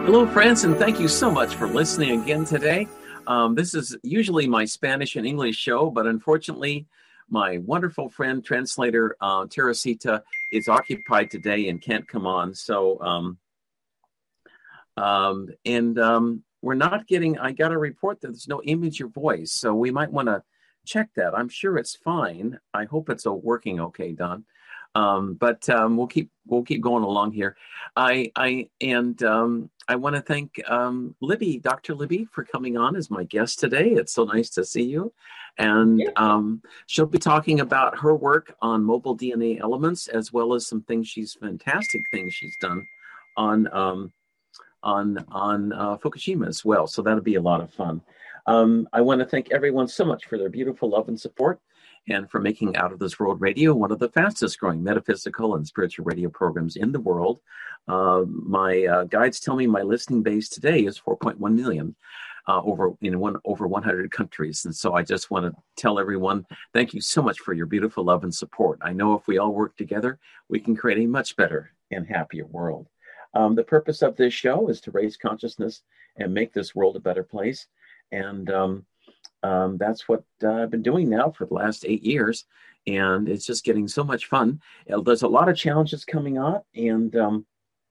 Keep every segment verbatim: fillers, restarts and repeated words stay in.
Hello, friends, and thank you so much for listening again today. Um, this is usually my Spanish and English show, but unfortunately, my wonderful friend, translator, uh, Teresita, is occupied today and can't come on. So, um, um, and um, we're not getting, I got a report that there's no image or voice, so we might want to check that. I'm sure it's fine. I hope it's working okay, Don. Um, but um, we'll keep we'll keep going along here. I I and um, I want to thank um, Libby, Doctor Libby, for coming on as my guest today. It's so nice to see you, and um, she'll be talking about her work on mobile D N A elements, as well as some things she's fantastic things she's done on um, on on uh, Fukushima as well. So that'll be a lot of fun. Um, I want to thank everyone so much for their beautiful love and support, and for making Out of This World Radio one of the fastest growing metaphysical and spiritual radio programs in the world. Uh, my uh, guides tell me my listening base today is four point one million uh, over in one over one hundred countries. And so I just want to tell everyone, thank you so much for your beautiful love and support. I know if we all work together, we can create a much better and happier world. Um, the purpose of this show is to raise consciousness and make this world a better place. And um, Um, that's what uh, I've been doing now for the last eight years, and it's just getting so much fun. Uh, There's a lot of challenges coming on, and um,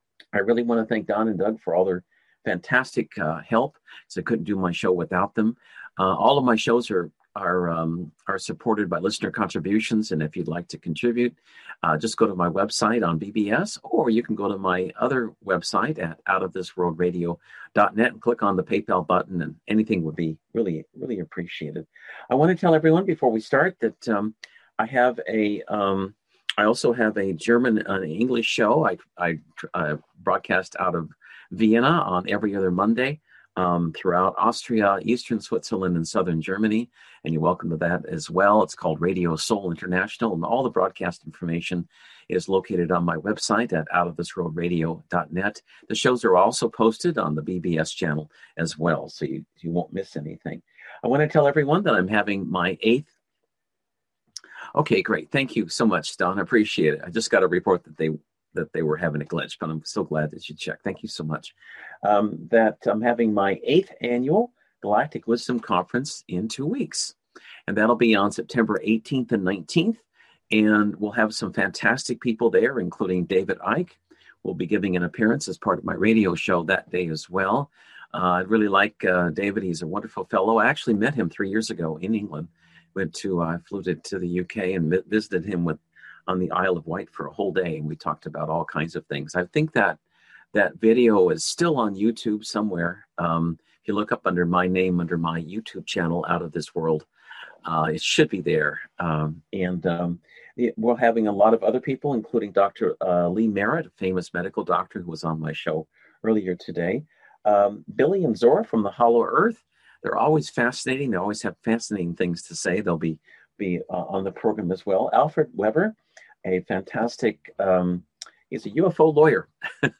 I really want to thank Don and Doug for all their fantastic uh, help, because I couldn't do my show without them. Uh, all of my shows are are um, are supported by listener contributions, and if you'd like to contribute, uh, just go to my website on B B S, or you can go to my other website at out of this world radio dot net and click on the PayPal button, and anything would be really, really appreciated. I want to tell everyone before we start that um, I have a, um, I also have a German and English show. I, I uh, broadcast out of Vienna on every other Monday. Um, throughout Austria, Eastern Switzerland, and Southern Germany. And you're welcome to that as well. It's called Radio Soul International, and all the broadcast information is located on my website at out of this world radio dot net. The shows are also posted on the B B S channel as well, so you, you won't miss anything. I want to tell everyone that I'm having my eighth. Okay, great. Thank you so much, Don. I appreciate it. I just got a report that they that they were having a glitch, but I'm so glad that you checked. Thank you so much. Um, that I'm having my eighth annual Galactic Wisdom Conference in two weeks. And that'll be on September eighteenth and nineteenth. And we'll have some fantastic people there, including David Icke. Will be giving an appearance as part of my radio show that day as well. Uh, I really like uh, David. He's a wonderful fellow. I actually met him three years ago in England. Went to, I uh, flew to, to the U K and visited him with on the Isle of Wight for a whole day, and we talked about all kinds of things. I think that that video is still on YouTube somewhere. Um, if you look up under my name, under my YouTube channel, Out of This World, uh, it should be there. Um, and um, it, we're having a lot of other people, including Doctor Uh, Lee Merritt, a famous medical doctor who was on my show earlier today. Um, Billy and Zora from the Hollow Earth. They're always fascinating. They always have fascinating things to say. They'll be, be uh, on the program as well. Alfred Weber, a fantastic, um, he's a U F O lawyer.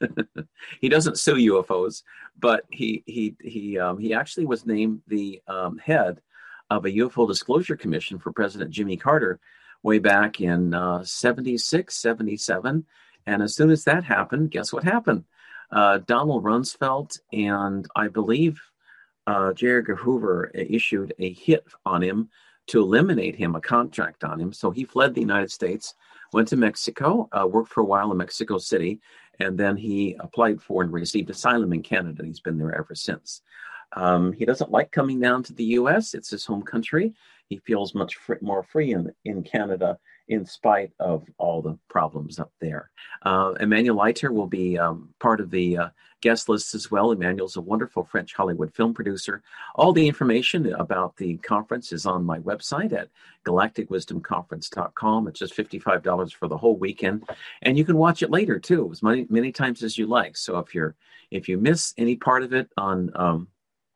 He doesn't sue U F Os, but he he he um, he actually was named the um, head of a U F O Disclosure Commission for President Jimmy Carter way back in uh, seventy-six, seventy-seven. And as soon as that happened, guess what happened? Uh, Donald Rumsfeld and I believe uh, J. Edgar Hoover issued a hit on him to eliminate him, a contract on him. So he fled the United States, went to Mexico, uh, worked for a while in Mexico City, and then he applied for and received asylum in Canada. He's been there ever since. Um, he doesn't like coming down to the U S. It's his home country. He feels much free, more free in, in Canada in spite of all the problems up there. Uh, Emmanuel Leiter will be um, part of the uh, guest list as well. Emmanuel's a wonderful French Hollywood film producer. All the information about the conference is on my website at galactic wisdom conference dot com. It's just fifty-five dollars for the whole weekend. And you can watch it later, too, as many, many times as you like. So if you're if you miss any part of it on um,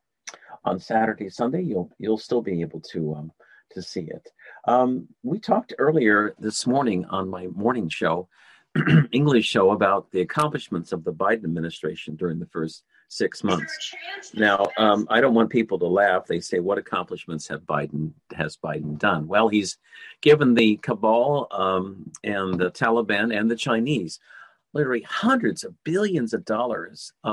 on Saturday, Sunday, you'll you'll still be able to um, to see it. Um, we talked earlier this morning on my morning show, English show, about the accomplishments of the Biden administration during the first six months. Now, um, I don't want people to laugh. They say, what accomplishments have Biden has Biden done? Well, he's given the cabal um, and the Taliban and the Chinese literally hundreds of billions of dollars of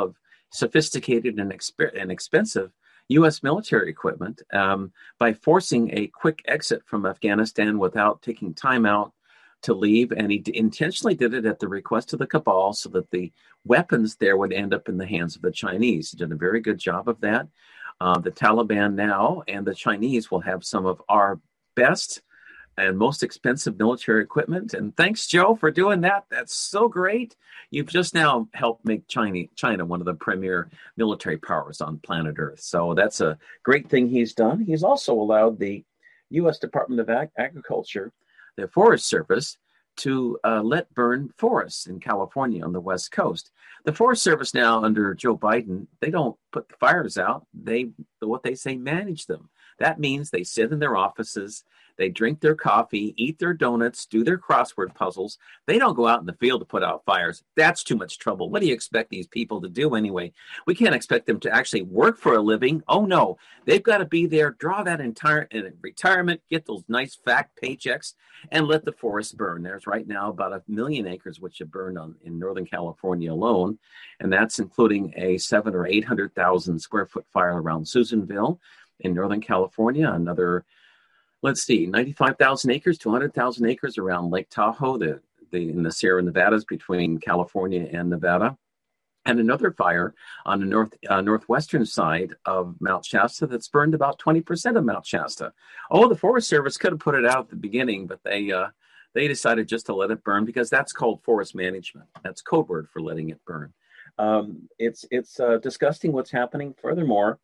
sophisticated and, exp- and expensive U S military equipment um, by forcing a quick exit from Afghanistan without taking time out to leave. And he d- intentionally did it at the request of the cabal so that the weapons there would end up in the hands of the Chinese. He did a very good job of that. Uh, the Taliban now and the Chinese will have some of our best and most expensive military equipment. And thanks, Joe, for doing that. That's so great. You've just now helped make China, China one of the premier military powers on planet Earth. So that's a great thing he's done. He's also allowed the U S Department of Ag- Agriculture, the Forest Service, to uh, let burn forests in California on the West Coast. The Forest Service now under Joe Biden, they don't put the fires out. They, what they say, manage them. That means they sit in their offices, they drink their coffee, eat their donuts, do their crossword puzzles. They don't go out in the field to put out fires. That's too much trouble. What do you expect these people to do anyway? We can't expect them to actually work for a living. Oh, no. They've got to be there, draw that entire uh, retirement, get those nice fat paychecks, and let the forest burn. There's right now about a million acres which have burned on, in Northern California alone, and that's including a seven or eight hundred thousand square foot fire around Susanville in Northern California, another, let's see, ninety-five thousand acres, two hundred thousand acres around Lake Tahoe, the, the in the Sierra Nevadas between California and Nevada, and another fire on the north uh, northwestern side of Mount Shasta that's burned about twenty percent of Mount Shasta. Oh, the Forest Service could have put it out at the beginning, but they uh, they decided just to let it burn because that's called forest management. That's code word for letting it burn. Um, it's it's uh, disgusting what's happening. Furthermore,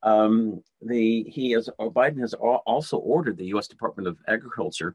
Um, the he has Biden has also ordered the U S Department of Agriculture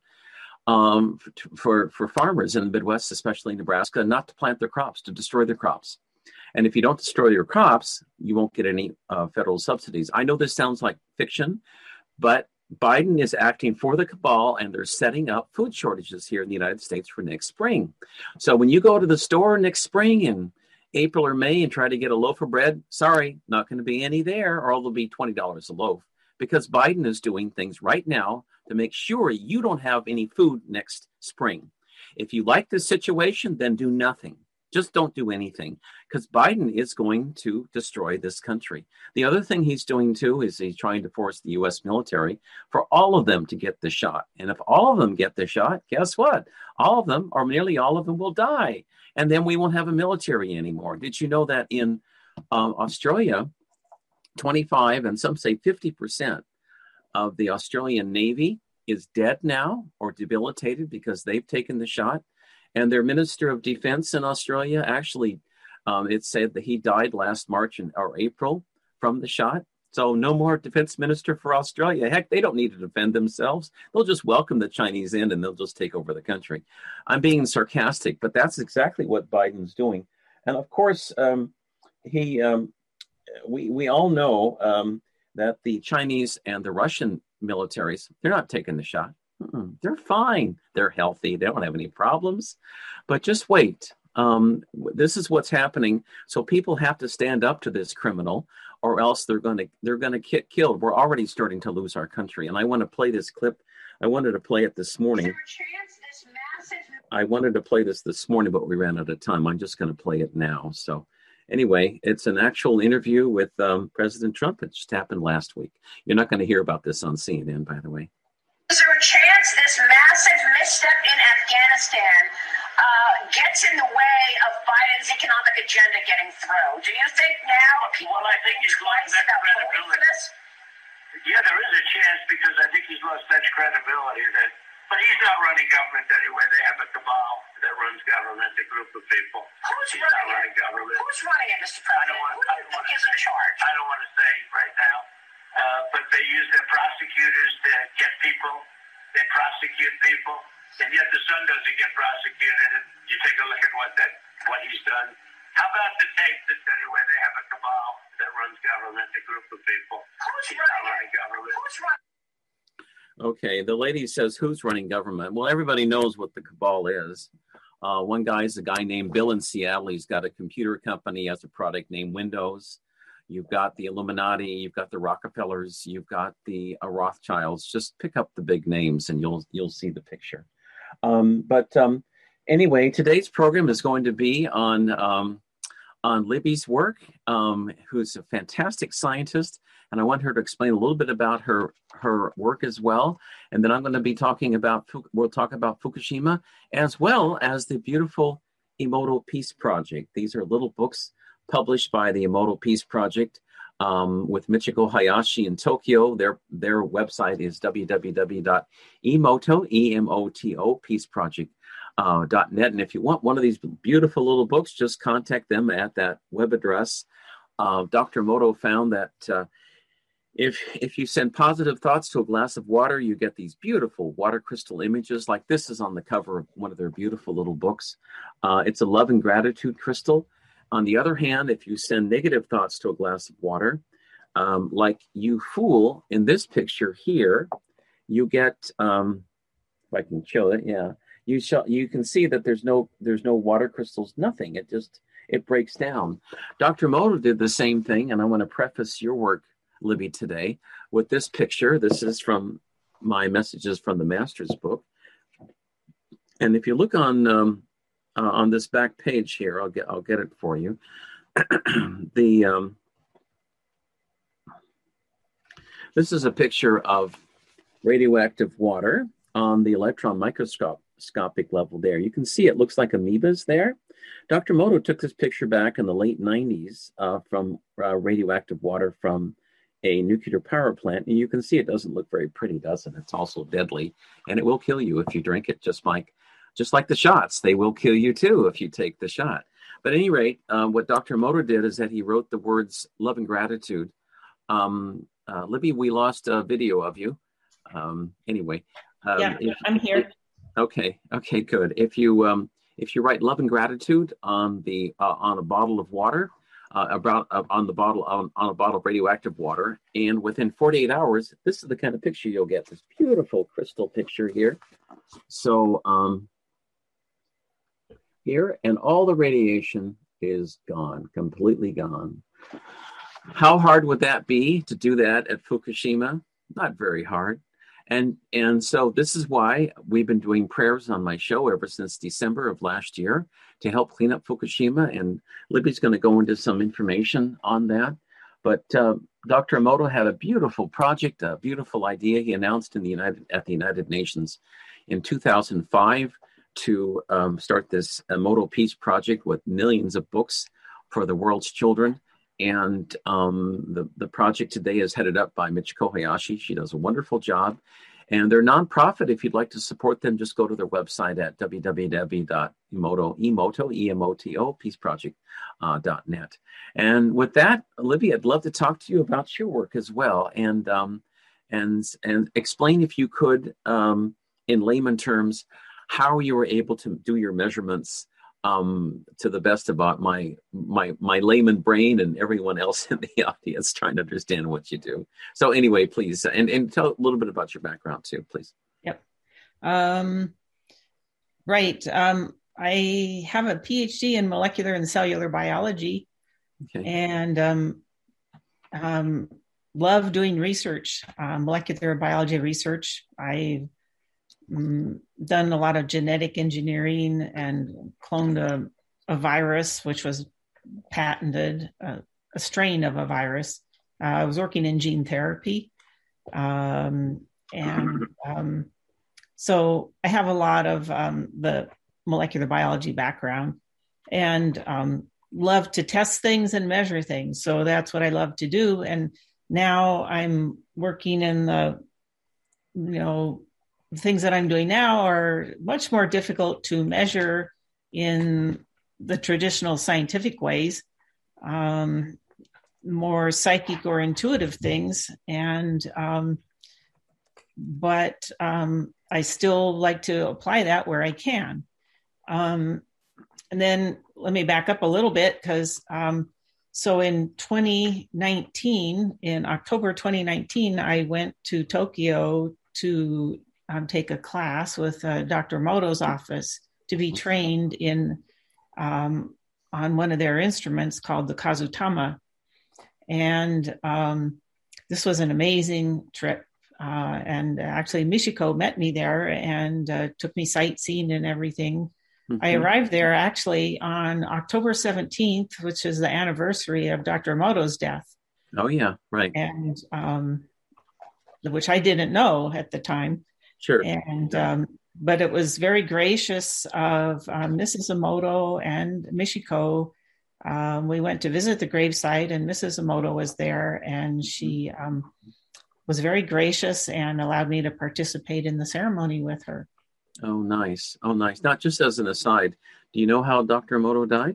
um, for for farmers in the Midwest, especially Nebraska, not to plant their crops, to destroy their crops. And if you don't destroy your crops, you won't get any uh, federal subsidies. I know this sounds like fiction, but Biden is acting for the cabal, and they're setting up food shortages here in the United States for next spring. So when you go to the store next spring and April or May and try to get a loaf of bread, sorry, not going to be any there, or it'll be twenty dollars a loaf, because Biden is doing things right now to make sure you don't have any food next spring. If you like this situation, then do nothing. Just don't do anything, because Biden is going to destroy this country. The other thing he's doing, too, is he's trying to force the U S military for all of them to get the shot. And if all of them get the shot, guess what? All of them, or nearly all of them, will die. And then we won't have a military anymore. Did you know that in um, Australia, twenty-five and some say fifty percent of the Australian Navy is dead now or debilitated because they've taken the shot? And their Minister of Defense in Australia actually, um, it said that he died last March and, or April from the shot. So no more defense minister for Australia. Heck, they don't need to defend themselves. They'll just welcome the Chinese in and they'll just take over the country. I'm being sarcastic, but that's exactly what Biden's doing. And of course, um, he, um, we we all know um, that the Chinese and the Russian militaries, they're not taking the shot. Mm-mm. They're fine. They're healthy. They don't have any problems. But just wait. Um, this is what's happening. So people have to stand up to this criminal, or else they're going to they're going to get killed. We're already starting to lose our country. And I want to play this clip. I wanted to play it this morning. I wanted to play this this morning, but we ran out of time. I'm just going to play it now. So anyway, it's an actual interview with um, President Trump. It just happened last week. You're not going to hear about this on C N N, by the way. Is there a chance this massive misstep in Afghanistan uh, gets in the way of Biden's economic agenda getting through? Do you think now people well, I think he's lost that credibility. Yeah, there is a chance because I think he's lost that credibility. That, but he's not running government anyway. They have a cabal that runs government, a group of people. Who's he's running, not running it? government. Who's running it, Mister President? I don't want, Who do you think is in charge? I don't want to say right now. Uh, but they use their prosecutors to get people. They prosecute people, and yet the son doesn't get prosecuted. And you take a look at what that what he's done. How about the tape that anyway they have a cabal that runs government, a group of people. Who's he's running, not running government? Who's running? Okay, the lady says, "Who's running government?" Well, everybody knows what the cabal is. Uh, one guy is a guy named Bill in Seattle. He's got a computer company, has a product named Windows. You've got the Illuminati, you've got the Rockefellers, you've got the uh, Rothschilds. Just pick up the big names and you'll you'll see the picture. Um, but um, anyway, today's program is going to be on um, on Libby's work, um, who's a fantastic scientist, and I want her to explain a little bit about her her work as well. And then I'm going to be talking about, we'll talk about Fukushima, as well as the beautiful Emoto Peace Project. These are little books published by the Emoto Peace Project um, with Michiko Hayashi in Tokyo. Their their website is w w w dot emoto, E M O T O, Peace Project. Uh, .net. And if you want one of these beautiful little books, just contact them at that web address. Uh, Doctor Emoto found that uh, if if you send positive thoughts to a glass of water, you get these beautiful water crystal images, like this is on the cover of one of their beautiful little books. Uh, it's a love and gratitude crystal. On the other hand, if you send negative thoughts to a glass of water, um, like you fool in this picture here, you get, um, if I can show it, yeah. You shall. You can see that there's no there's no water crystals, nothing. It just it breaks down. Doctor Emoto did the same thing, and I want to preface your work, Libby, today with this picture. This is from my Messages from the Masters book, and if you look on um, uh, on this back page here, I'll get I'll get it for you. the um, this is a picture of radioactive water on the electron microscope. Microscopic level there. You can see it looks like amoebas there. Doctor Emoto took this picture back in the late nineties uh, from uh, radioactive water from a nuclear power plant. And you can see it doesn't look very pretty, does it? It's also deadly, and it will kill you if you drink it, just like, just like the shots. They will kill you too if you take the shot. But at any rate, uh, what Doctor Emoto did is that he wrote the words love and gratitude. Um, uh, Libby, we lost a video of you. Um, anyway. Um, yeah, if, I'm here. Okay. Okay. Good. If you um, if you write love and gratitude on the uh, on a bottle of water, uh, about uh, on the bottle on, on a bottle of radioactive water, and within forty-eight hours, this is the kind of picture you'll get. This beautiful crystal picture here. So um, here, and all the radiation is gone, completely gone. How hard would that be to do that at Fukushima? Not very hard. And and so this is why we've been doing prayers on my show ever since December of last year to help clean up Fukushima. And Libby's going to go into some information on that. But uh, Doctor Emoto had a beautiful project, a beautiful idea he announced in the United at the United Nations in two thousand five to um, start this Emoto Peace Project with millions of books for the world's children. And um, the, the project today is headed up by Michiko Hayashi. She does a wonderful job. And they're nonprofit. If you'd like to support them, just go to their website at w w w dot emoto, emoto, E M O T O, peaceproject dot net. And with that, Olivia, I'd love to talk to you about your work as well. And um, and and explain, if you could, um, in layman terms, how you were able to do your measurements um, to the best about my my my layman brain and everyone else in the audience trying to understand what you do. So anyway, please, and, and tell a little bit about your background too, please. Yep. Um, right. Um, I have a P H D in molecular and cellular biology, okay. and um, um, love doing research, uh, molecular biology research. I've um, done a lot of genetic engineering and cloned a, a virus, which was patented, uh, a strain of a virus. Uh, I was working in gene therapy. Um, and um, so I have a lot of um, the molecular biology background, and um, love to test things and measure things. So that's what I love to do. And now I'm working in the, you know, things that I'm doing now are much more difficult to measure in the traditional scientific ways, um, more psychic or intuitive things. And, um, but um, I still like to apply that where I can. Um, and then let me back up a little bit, because um, so in twenty nineteen, in October twenty nineteen, I went to Tokyo to um, take a class with uh, Doctor Emoto's office to be trained in um, on one of their instruments called the Kazutama. And um, this was an amazing trip. Uh, and actually, Michiko met me there and uh, took me sightseeing and everything. Mm-hmm. I arrived there actually on October seventeenth, which is the anniversary of Doctor Emoto's death. Oh, yeah, right. And um, which I didn't know at the time. Sure. And sure. Um, but it was very gracious of um, Missus Emoto and Michiko. Um, we went to visit the gravesite, and Missus Emoto was there, and she um, was very gracious and allowed me to participate in the ceremony with her. Oh, nice. Oh, nice. Not just as an aside, do you know how Doctor Emoto died?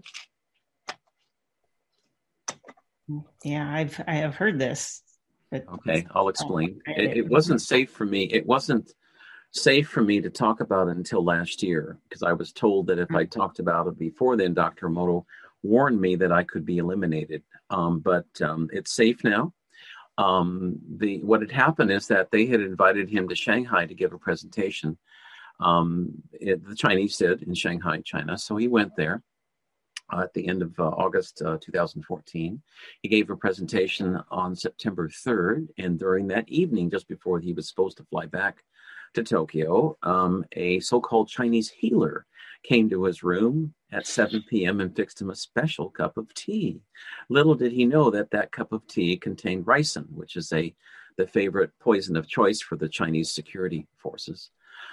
Yeah, I've I have heard this. But okay, I'll explain. Oh, it, it wasn't safe for me. It wasn't safe for me to talk about it until last year, because I was told that if I talked about it before then, Doctor Emoto warned me that I could be eliminated. Um, but um, it's safe now. Um, the what had happened is that they had invited him to Shanghai to give a presentation. Um, it, the Chinese did in Shanghai, China. So he went there uh, at the end of uh, August uh, two thousand fourteen. He gave a presentation on September third. And during that evening, just before he was supposed to fly back to Tokyo, um, a so-called Chinese healer came to his room at seven p.m. and fixed him a special cup of tea. Little did he know that that cup of tea contained ricin, which is a the favorite poison of choice for the Chinese security forces.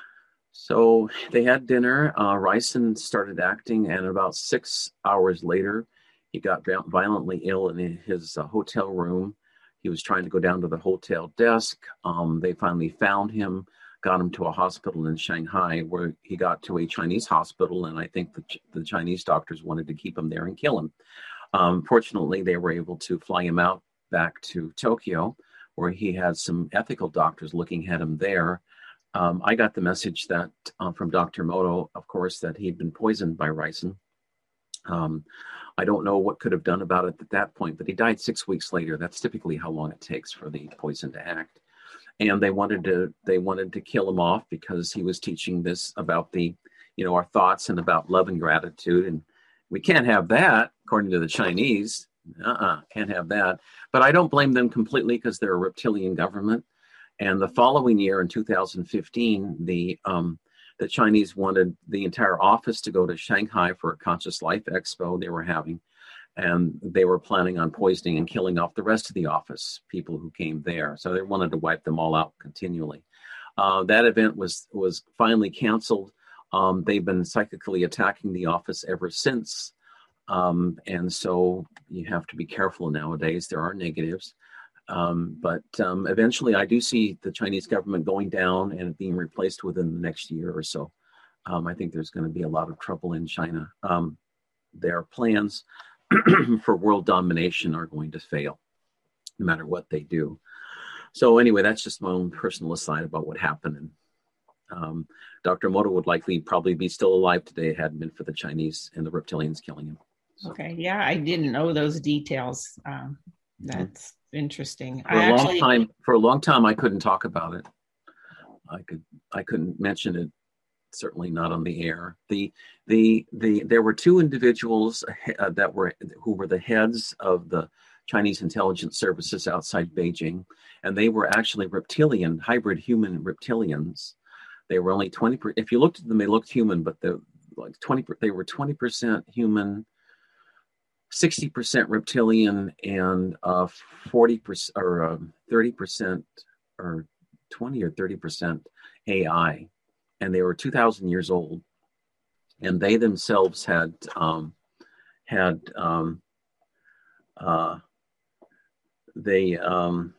So they had dinner. Uh, Ricin started acting, and about six hours later, he got violently ill in his uh, hotel room. He was trying to go down to the hotel desk. Um, they finally found him, got him to a hospital in Shanghai, where he got to a Chinese hospital, and I think the, the Chinese doctors wanted to keep him there and kill him. Um, fortunately, they were able to fly him out back to Tokyo, where he had some ethical doctors looking at him there. Um, I got the message that uh, from Doctor Emoto, of course, that he'd been poisoned by ricin. Um, I don't know what could have done about it at that point, but he died six weeks later. That's typically how long it takes for the poison to act. And they wanted to they wanted to kill him off because he was teaching this about the, you know, our thoughts and about love and gratitude. And we can't have that, according to the Chinese. Uh-uh, can't have that. But I don't blame them completely, because they're a reptilian government. And the following year, in two thousand fifteen, the um, the Chinese wanted the entire office to go to Shanghai for a Conscious Life Expo they were having. And they were planning on poisoning and killing off the rest of the office, people who came there. So they wanted to wipe them all out continually. Uh, that event was, was finally canceled. Um, they've been psychically attacking the office ever since. Um, and so you have to be careful nowadays. There are negatives. Um, but um, eventually I do see the Chinese government going down and being replaced within the next year or so. Um, I think there's going to be a lot of trouble in China. Um, their plans for world domination are going to fail, no matter what they do. So anyway, that's just my own personal aside about what happened. And um, Doctor Emoto would likely probably be still alive today if it hadn't been for the Chinese and the reptilians killing him. So. Okay, yeah, I didn't know those details. Um, that's mm-hmm. interesting. For I a actually... long time, for a long time, I couldn't talk about it. I could, I couldn't mention it. Certainly not on the air. The the the there were two individuals uh, that were who were the heads of the Chinese intelligence services outside Beijing, and they were actually reptilian, hybrid human reptilians. They were only twenty. If you looked at them, they looked human, but the like twenty. They were twenty percent human, sixty percent reptilian, and uh, forty percent or uh, thirty percent or twenty or thirty percent A I. And they were two thousand years old, and they themselves had um, had um, uh, they um,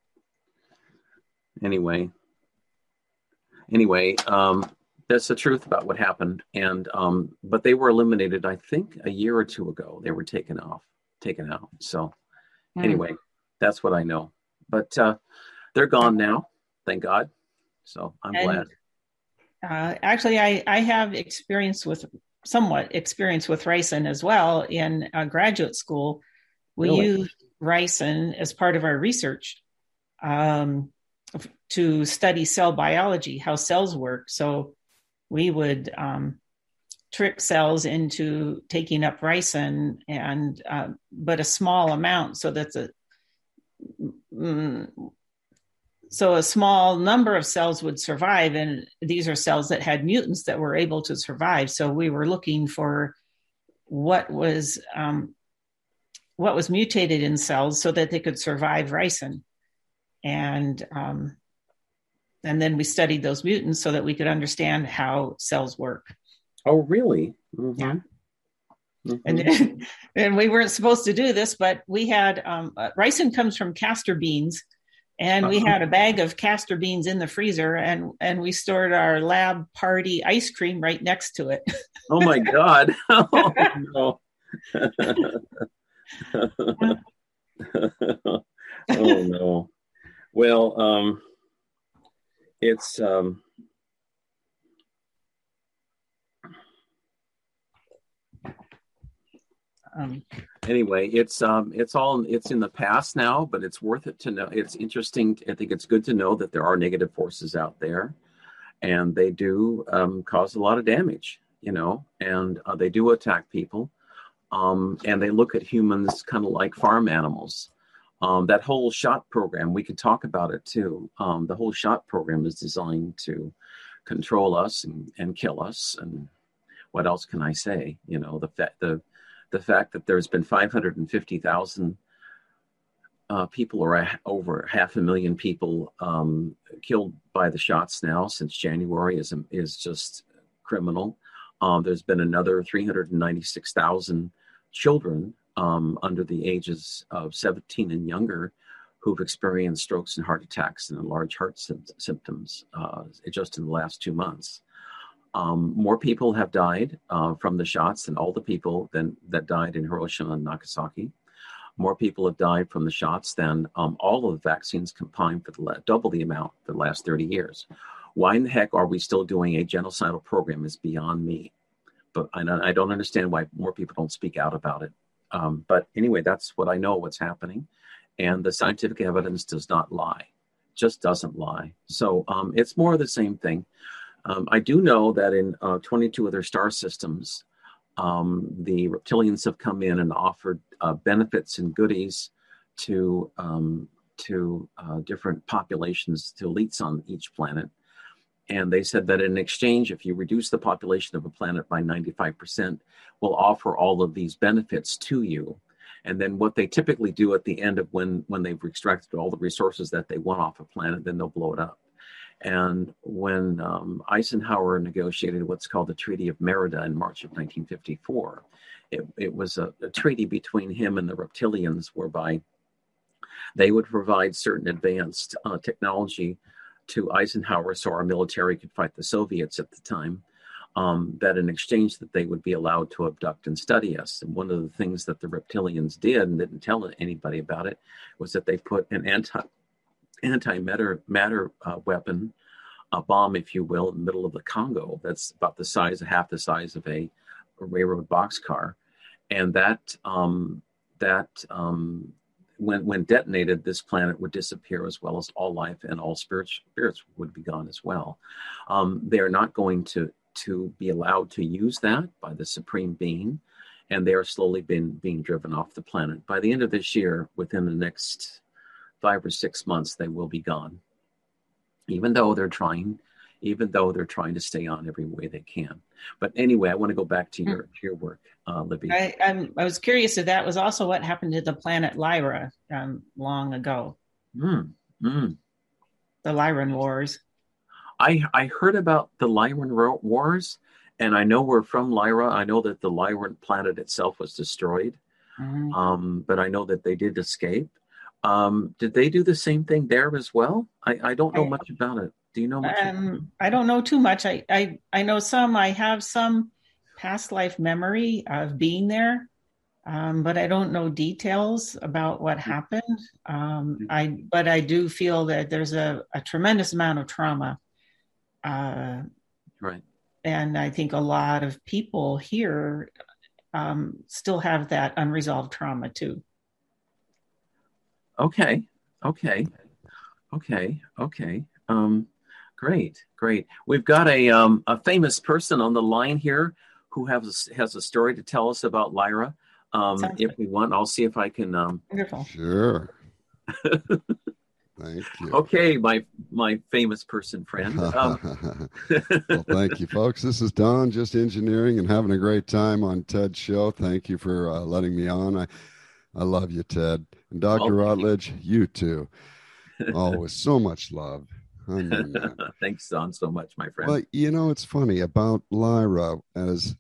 anyway. Anyway, um, that's the truth about what happened. And um, but they were eliminated, I think, a year or two ago. They were taken off, taken out. So mm. anyway, that's what I know. But uh, they're gone now, thank God. So I'm and- glad. Uh, actually, I, I have experience with somewhat experience with ricin as well. In uh, graduate school, we really? used ricin as part of our research um, to study cell biology, how cells work. So we would um, trick cells into taking up ricin, and uh, but a small amount, so that's a mm, so a small number of cells would survive, and these are cells that had mutants that were able to survive. So we were looking for what was um, what was mutated in cells so that they could survive ricin. And um, and then we studied those mutants so that we could understand how cells work. Oh, really? Mm-hmm. Yeah. Mm-hmm. And then, and we weren't supposed to do this, but we had um, uh, ricin comes from castor beans, and we had a bag of castor beans in the freezer, and and we stored our lab party ice cream right next to it. Oh my God! Oh no! Oh no! Well, um, it's um. Um, anyway, it's um, it's all it's in the past now, but it's worth it to know. It's interesting. I think it's good to know that there are negative forces out there, and they do um, cause a lot of damage. You know, and uh, they do attack people, um, and they look at humans kind of like farm animals. Um, that whole SHOT program, we could talk about it too. Um, the whole SHOT program is designed to control us and, and kill us. And what else can I say? You know, the fa- the The fact that there's been five hundred fifty thousand uh, people, or a, over half a million people um, killed by the shots now since January is is just criminal. Um, there's been another three hundred ninety-six thousand children um, under the ages of seventeen and younger who've experienced strokes and heart attacks and large heart sim- symptoms uh, just in the last two months. Um, more people have died uh, from the shots than all the people than, that died in Hiroshima and Nagasaki. More people have died from the shots than um, all of the vaccines combined for the la- double the amount for the last thirty years. Why in the heck are we still doing a genocidal program is beyond me. But I, I don't understand why more people don't speak out about it. Um, but anyway, that's what I know what's happening. And the scientific evidence does not lie, just doesn't lie. So um, it's more of the same thing. Um, I do know that in uh, twenty-two other star systems, um, the reptilians have come in and offered uh, benefits and goodies to um, to uh, different populations, to elites on each planet. And they said that in exchange, if you reduce the population of a planet by ninety-five percent, we'll offer all of these benefits to you. And then what they typically do at the end of when, when they've extracted all the resources that they want off a planet, then they'll blow it up. And when um, Eisenhower negotiated what's called the Treaty of Merida in March of nineteen fifty-four, it, it was a, a treaty between him and the reptilians whereby they would provide certain advanced uh, technology to Eisenhower so our military could fight the Soviets at the time, um, that in exchange that they would be allowed to abduct and study us. And one of the things that the reptilians did and didn't tell anybody about it was that they put an anti anti-matter matter uh, weapon, a bomb, if you will, in the middle of the Congo. That's about the size, half the size of a, a railroad boxcar. And that, um, that um, when, when detonated, this planet would disappear, as well as all life, and all spirits, spirits would be gone as well. Um, they are not going to, to be allowed to use that by the Supreme Being, and they are slowly being, being driven off the planet. By the end of this year, within the next five or six months, they will be gone. Even though they're trying, even though they're trying to stay on every way they can. But anyway, I want to go back to your, to your work, uh, Libby. I, I'm, I was curious if that was also what happened to the planet Lyra um, long ago. Mm, mm. The Lyran Wars. I, I heard about the Lyran Wars, and I know we're from Lyra. I know that the Lyran planet itself was destroyed, mm-hmm. um, but I know that they did escape. Um, did they do the same thing there as well? I, I don't know I, much about it. Do you know much? Um, I don't know too much. I, I, I know some. I have some past life memory of being there, um, but I don't know details about what happened. Um, I, but I do feel that there's a, a tremendous amount of trauma. Uh, right. And I think a lot of people here um, still have that unresolved trauma too. Okay. Okay. Okay. Okay. Um, great. Great. We've got a um, a famous person on the line here who has has a story to tell us about Lyra. Um, if we want, I'll see if I can. Um... Wonderful. Sure. Thank you. Okay, my my famous person friend. Um, well, thank you, folks. This is Don, just engineering and having a great time on Ted's show. Thank you for uh, letting me on. I, I love you, Ted. And Doctor Well, Rutledge, you. you too. Always so much love. I mean that. Thanks, Don, so much, my friend. Well, you know, it's funny about Lyra, as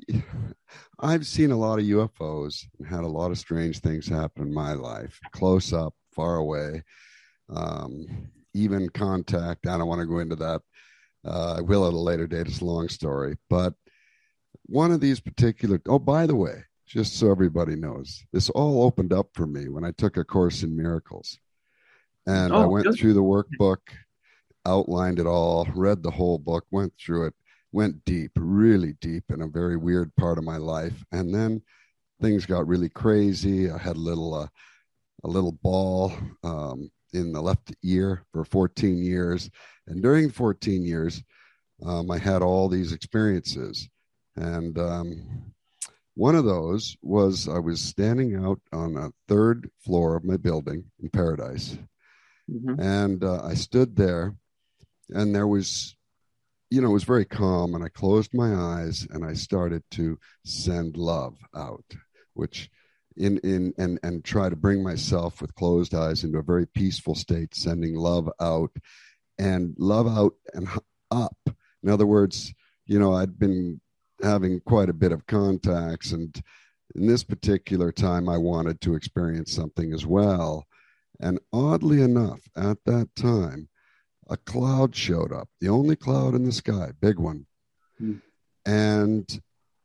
I've seen a lot of U F Os and had a lot of strange things happen in my life, close up, far away, um, even contact. I don't want to go into that. Uh, I will at a later date. It's a long story. But one of these particular, oh, by the way, just so everybody knows, this all opened up for me when I took a course in miracles. And oh, I went good. through the workbook, outlined it all, read the whole book, went through it, went deep, really deep in a very weird part of my life. And then things got really crazy. I had a little, uh, a little ball um, in the left ear for fourteen years. And during fourteen years, um, I had all these experiences. And um, one of those was I was standing out on a third floor of my building in Paradise. Mm-hmm. And uh, I stood there, and there was, you know, it was very calm, and I closed my eyes and I started to send love out, which in, in, and, and try to bring myself with closed eyes into a very peaceful state, sending love out and love out and up. In other words, you know, I'd been having quite a bit of contacts, and in this particular time, I wanted to experience something as well. And oddly enough, at that time, a cloud showed up, the only cloud in the sky, big one. Mm. And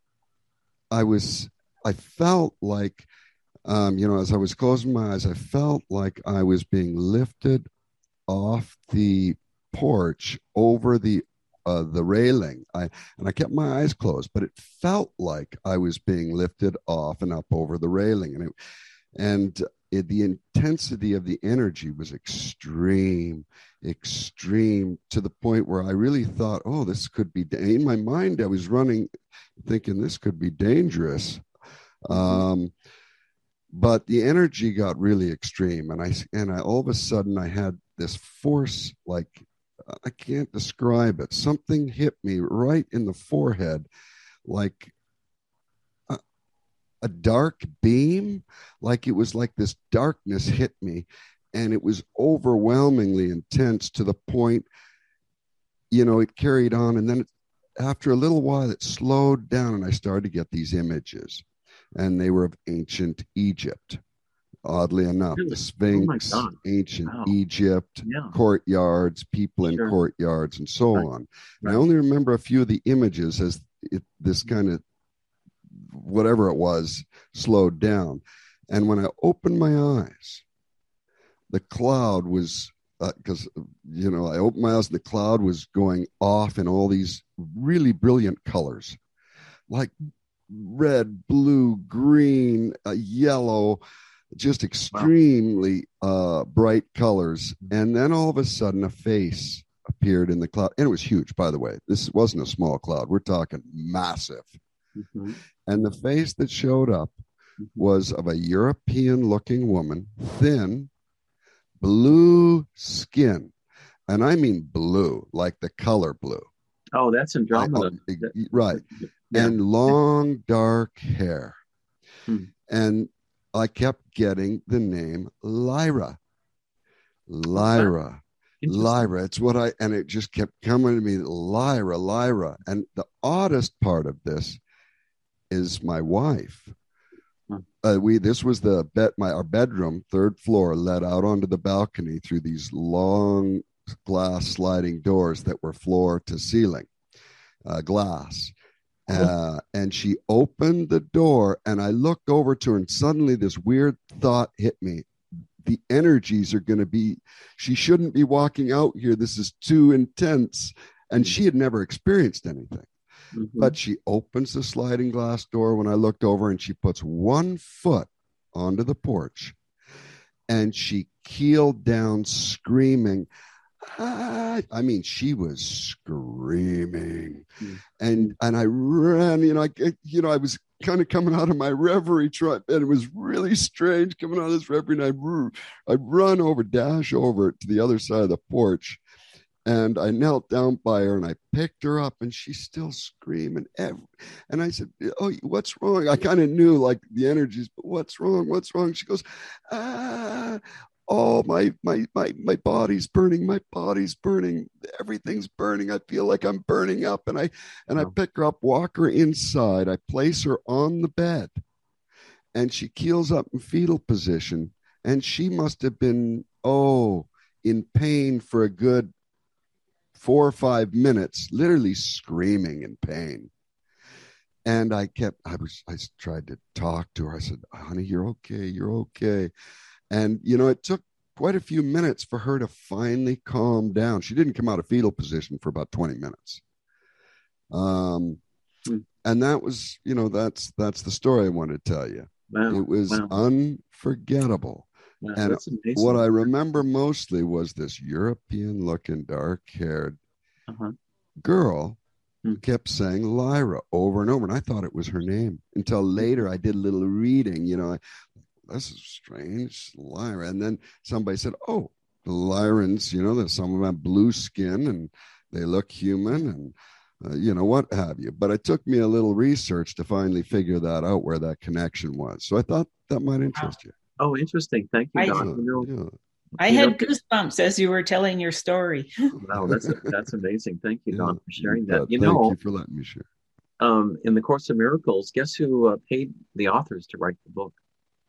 I was, I felt like, um, you know, as I was closing my eyes, I felt like I was being lifted off the porch over the uh, the railing. I and I kept my eyes closed, but it felt like I was being lifted off and up over the railing, and it, and it, the intensity of the energy was extreme, extreme to the point where I really thought, oh, this could be, in my mind, I was running, thinking this could be dangerous. Um, but the energy got really extreme. And I, and I, all of a sudden I had this force, like, I can't describe it. Something hit me right in the forehead, like a dark beam, like it was like this darkness hit me, and it was overwhelmingly intense to the point, you know, it carried on. And then it, after a little while, it slowed down, and I started to get these images, and they were of ancient Egypt. Oddly enough, really? The Sphinx, oh ancient wow. Egypt, yeah. courtyards, people sure. in courtyards, and so right. on. Right. I only remember a few of the images as it, this kind of whatever it was slowed down. And when I opened my eyes, the cloud was, because, uh, you know, I opened my eyes, the cloud was going off in all these really brilliant colors, like red, blue, green, uh, yellow, just extremely wow. uh, bright colors. And then all of a sudden a face appeared in the cloud. And it was huge, by the way. This wasn't a small cloud. We're talking massive. Mm-hmm. And the face that showed up was of a European-looking woman, thin, blue skin. And I mean blue, like the color blue. Oh, that's Andromeda. I, I, right. Yeah. And long, dark hair. Hmm. And I kept getting the name Lyra. Lyra. Lyra. It's what I, and it just kept coming to me, Lyra, Lyra. And the oddest part of this is my wife. Uh, we this was the bed, my our bedroom, third floor, led out onto the balcony through these long glass sliding doors that were floor to ceiling, uh, glass. Uh, and she opened the door, and I looked over to her, and suddenly this weird thought hit me. The energies are going to be, she shouldn't be walking out here. This is too intense. And she had never experienced anything. Mm-hmm. But she opens the sliding glass door when I looked over, and she puts one foot onto the porch, and she keeled down screaming, ah. I mean, she was screaming, Mm. and and I ran. You know, I you know I was kind of coming out of my reverie, try, and it was really strange coming out of this reverie. And I I run over, dash over to the other side of the porch. And I knelt down by her and I picked her up, and she's still screaming. Every, and I said, "Oh, what's wrong?" I kind of knew like the energies, but what's wrong? What's wrong? She goes, "Ah, oh, my, my, my, my body's burning. My body's burning. Everything's burning. I feel like I'm burning up." And I, and I pick her up, walk her inside. I place her on the bed, and she keels up in fetal position. And she must have been, oh, in pain for a good four or five minutes, literally screaming in pain. And I kept, I was, I tried to talk to her. I said, "Honey, you're okay. You're okay." And, you know, it took quite a few minutes for her to finally calm down. She didn't come out of fetal position for about twenty minutes. Um, hmm. And that was, you know, that's, that's the story I wanted to tell you. Wow. It was wow. unforgettable. Wow, and what I remember mostly was this European-looking, dark-haired uh-huh. girl who hmm. kept saying Lyra over and over, and I thought it was her name until later. I did a little reading, you know. I, this is strange, Lyra. And then somebody said, "Oh, the Lyrans, you know, there's some of them have blue skin and they look human, and uh, you know, what have you." But it took me a little research to finally figure that out, where that connection was. So I thought that might interest you. Oh, interesting. Thank you, Don. I, you know, yeah. I you had know, goosebumps as you were telling your story. Wow, that's that's amazing. Thank you, Don, yeah, for sharing that. Uh, you thank know, you for letting me share. Um, in the Course of Miracles, guess who uh, paid the authors to write the book?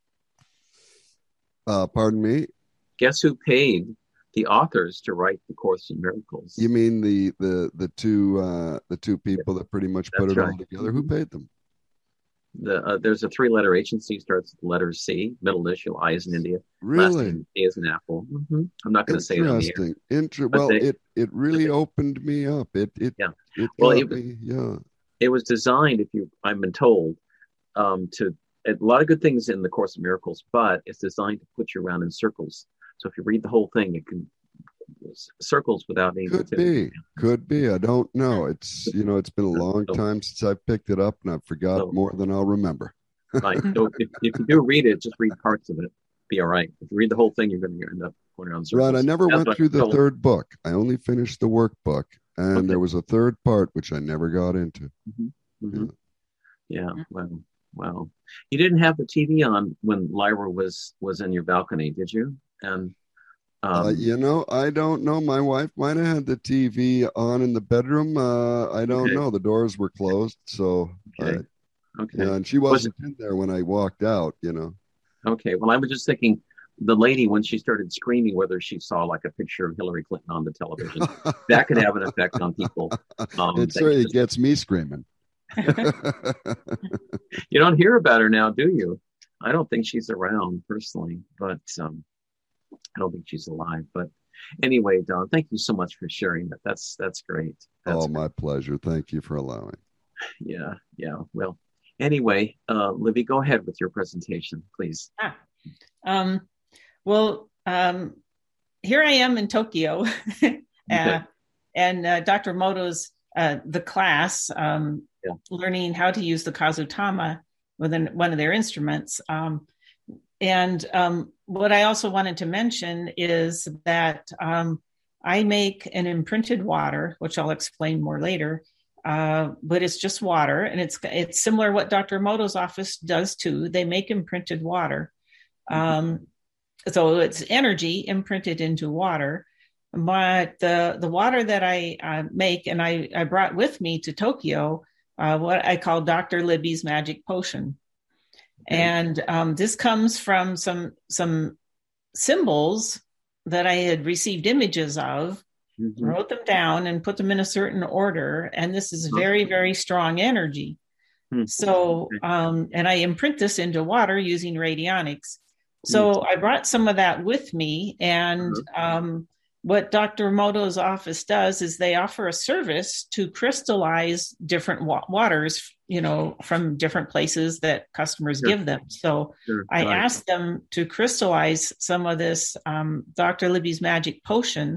Uh, pardon me? Guess who paid the authors to write the Course in Miracles? You mean the the the two uh, the two people that pretty much That's put it right. all together? Who paid them? The, uh, there's a three-letter agency, starts with the letter C, middle initial, I is in India. Really? Last name A is in Apple. Mm-hmm. I'm not going to say it on the air. Inter- well, they, it, it really they, opened me up. It it yeah. It well, got it, me, yeah. It was designed, if you, I've been told, um, to a lot of good things in the Course of Miracles, but it's designed to put you around in circles. So if you read the whole thing, it can circles without any. Could be, could be. I don't know. It's you know, it's been a long time since I picked it up, and I've forgot so, more than I'll remember. Right. So if, if you do read it, just read parts of it. Be all right. If you read the whole thing, you're going to end up going around circles. Right. I never That's went through the third book. I only finished the workbook, and okay. there was a third part which I never got into. Mm-hmm. Mm-hmm. Yeah. yeah. Wow. Wow. You didn't have the T V on when Lyra was was in your balcony, did you? And Um, uh, you know, I don't know. My wife might have had the T V on in the bedroom. Uh, I don't okay. know. The doors were closed, so okay. I, Okay. Yeah, and she wasn't was in there when I walked out. You know. Okay. Well, I was just thinking, the lady when she started screaming, whether she saw like a picture of Hillary Clinton on the television, that could have an effect on people. Um, it certainly just... gets me screaming. You don't hear about her now, do you? I don't think she's around personally, but. Um, I don't think she's alive, but anyway, Don, thank you so much for sharing that. That's that's great. That's oh, great. My pleasure. Thank you for allowing. Yeah, yeah. Well, anyway, uh, Libby, go ahead with your presentation, please. Ah, um, well, um, here I am in Tokyo, okay. uh, and uh, Doctor Moto's uh, the class um, yeah. learning how to use the Kazutama within one of their instruments. Um, And um, what I also wanted to mention is that um, I make an imprinted water, which I'll explain more later, uh, but it's just water. And it's it's similar to what Doctor Moto's office does too. They make imprinted water. Um, so it's energy imprinted into water. But the, the water that I uh, make, and I, I brought with me to Tokyo, uh, what I call Doctor Libby's Magic Potion. And um, this comes from some some symbols that I had received images of, mm-hmm. wrote them down and put them in a certain order. And this is very, very strong energy. Mm-hmm. So, um, and I imprint this into water using radionics. So mm-hmm. I brought some of that with me. And um, what Doctor Moto's office does is they offer a service to crystallize different wa- waters, you know, from different places that customers sure. give them. So sure. I right. asked them to crystallize some of this um, Doctor Libby's Magic Potion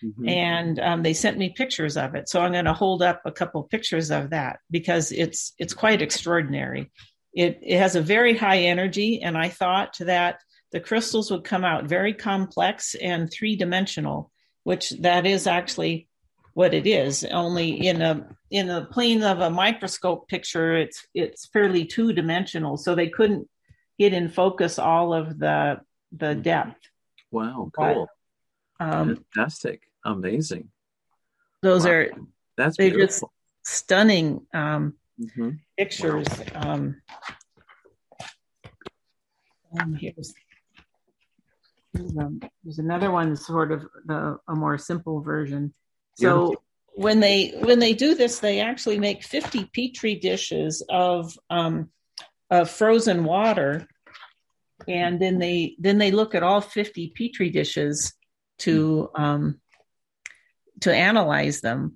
Mm-hmm. And um, they sent me pictures of it. So I'm going to hold up a couple of pictures of that because it's it's quite extraordinary. It, it has a very high energy, and I thought that the crystals would come out very complex and three-dimensional, which that is actually what it is. Only in a in a plane of a microscope picture, it's it's fairly two-dimensional, so they couldn't get in focus all of the the depth. Wow, cool. But, um, fantastic, amazing. Those wow. are that's they're beautiful. just stunning um, mm-hmm. pictures. Wow. Um, and here's There's, um, there's another one, sort of the a more simple version. So yeah. when they when they do this, they actually make fifty petri dishes of um, of frozen water, and then they then they look at all fifty petri dishes to um, to analyze them,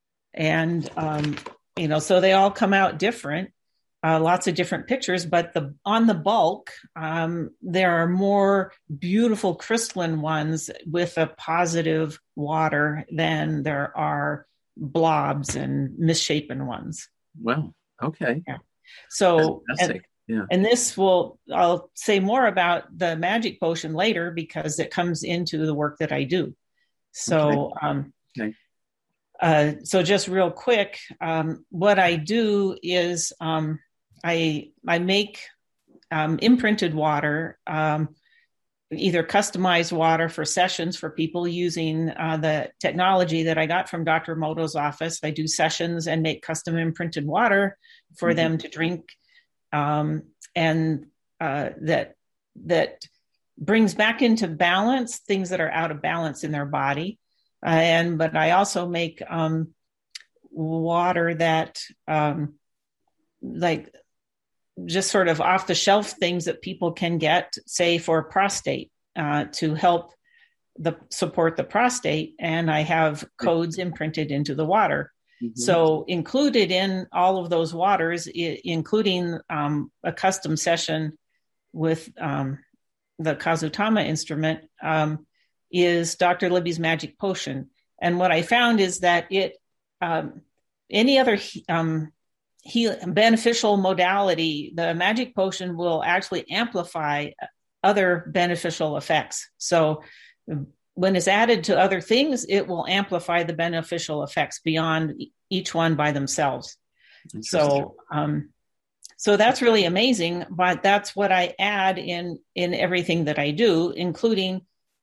and um, you know, so they all come out different. Uh, lots of different pictures, but the on the bulk, um, there are more beautiful crystalline ones with a positive water than there are blobs and misshapen ones. Wow. Okay. Yeah. So, and, yeah. and this will, I'll say more about the magic potion later because it comes into the work that I do. So, okay. um, okay. Uh, so just real quick, um, what I do is, um, I I make um, imprinted water, um, either customized water for sessions for people using uh, the technology that I got from Doctor Emoto's office. I do sessions and make custom imprinted water for mm-hmm. them to drink, um, and uh, that that brings back into balance things that are out of balance in their body. Uh, and but I also make um, water that um, like. just sort of off the shelf things that people can get, say for prostate, uh, to help the support the prostate. And I have codes imprinted into the water. Mm-hmm. So included in all of those waters, I- including um, a custom session with um, the Kazutama instrument, um, is Doctor Libby's Magic Potion. And what I found is that it, um, any other um, Heal, beneficial modality, the magic potion will actually amplify other beneficial effects. So when it's added to other things, it will amplify the beneficial effects beyond each one by themselves. So, um, so that's really amazing, but that's what I add in, in everything that I do, including,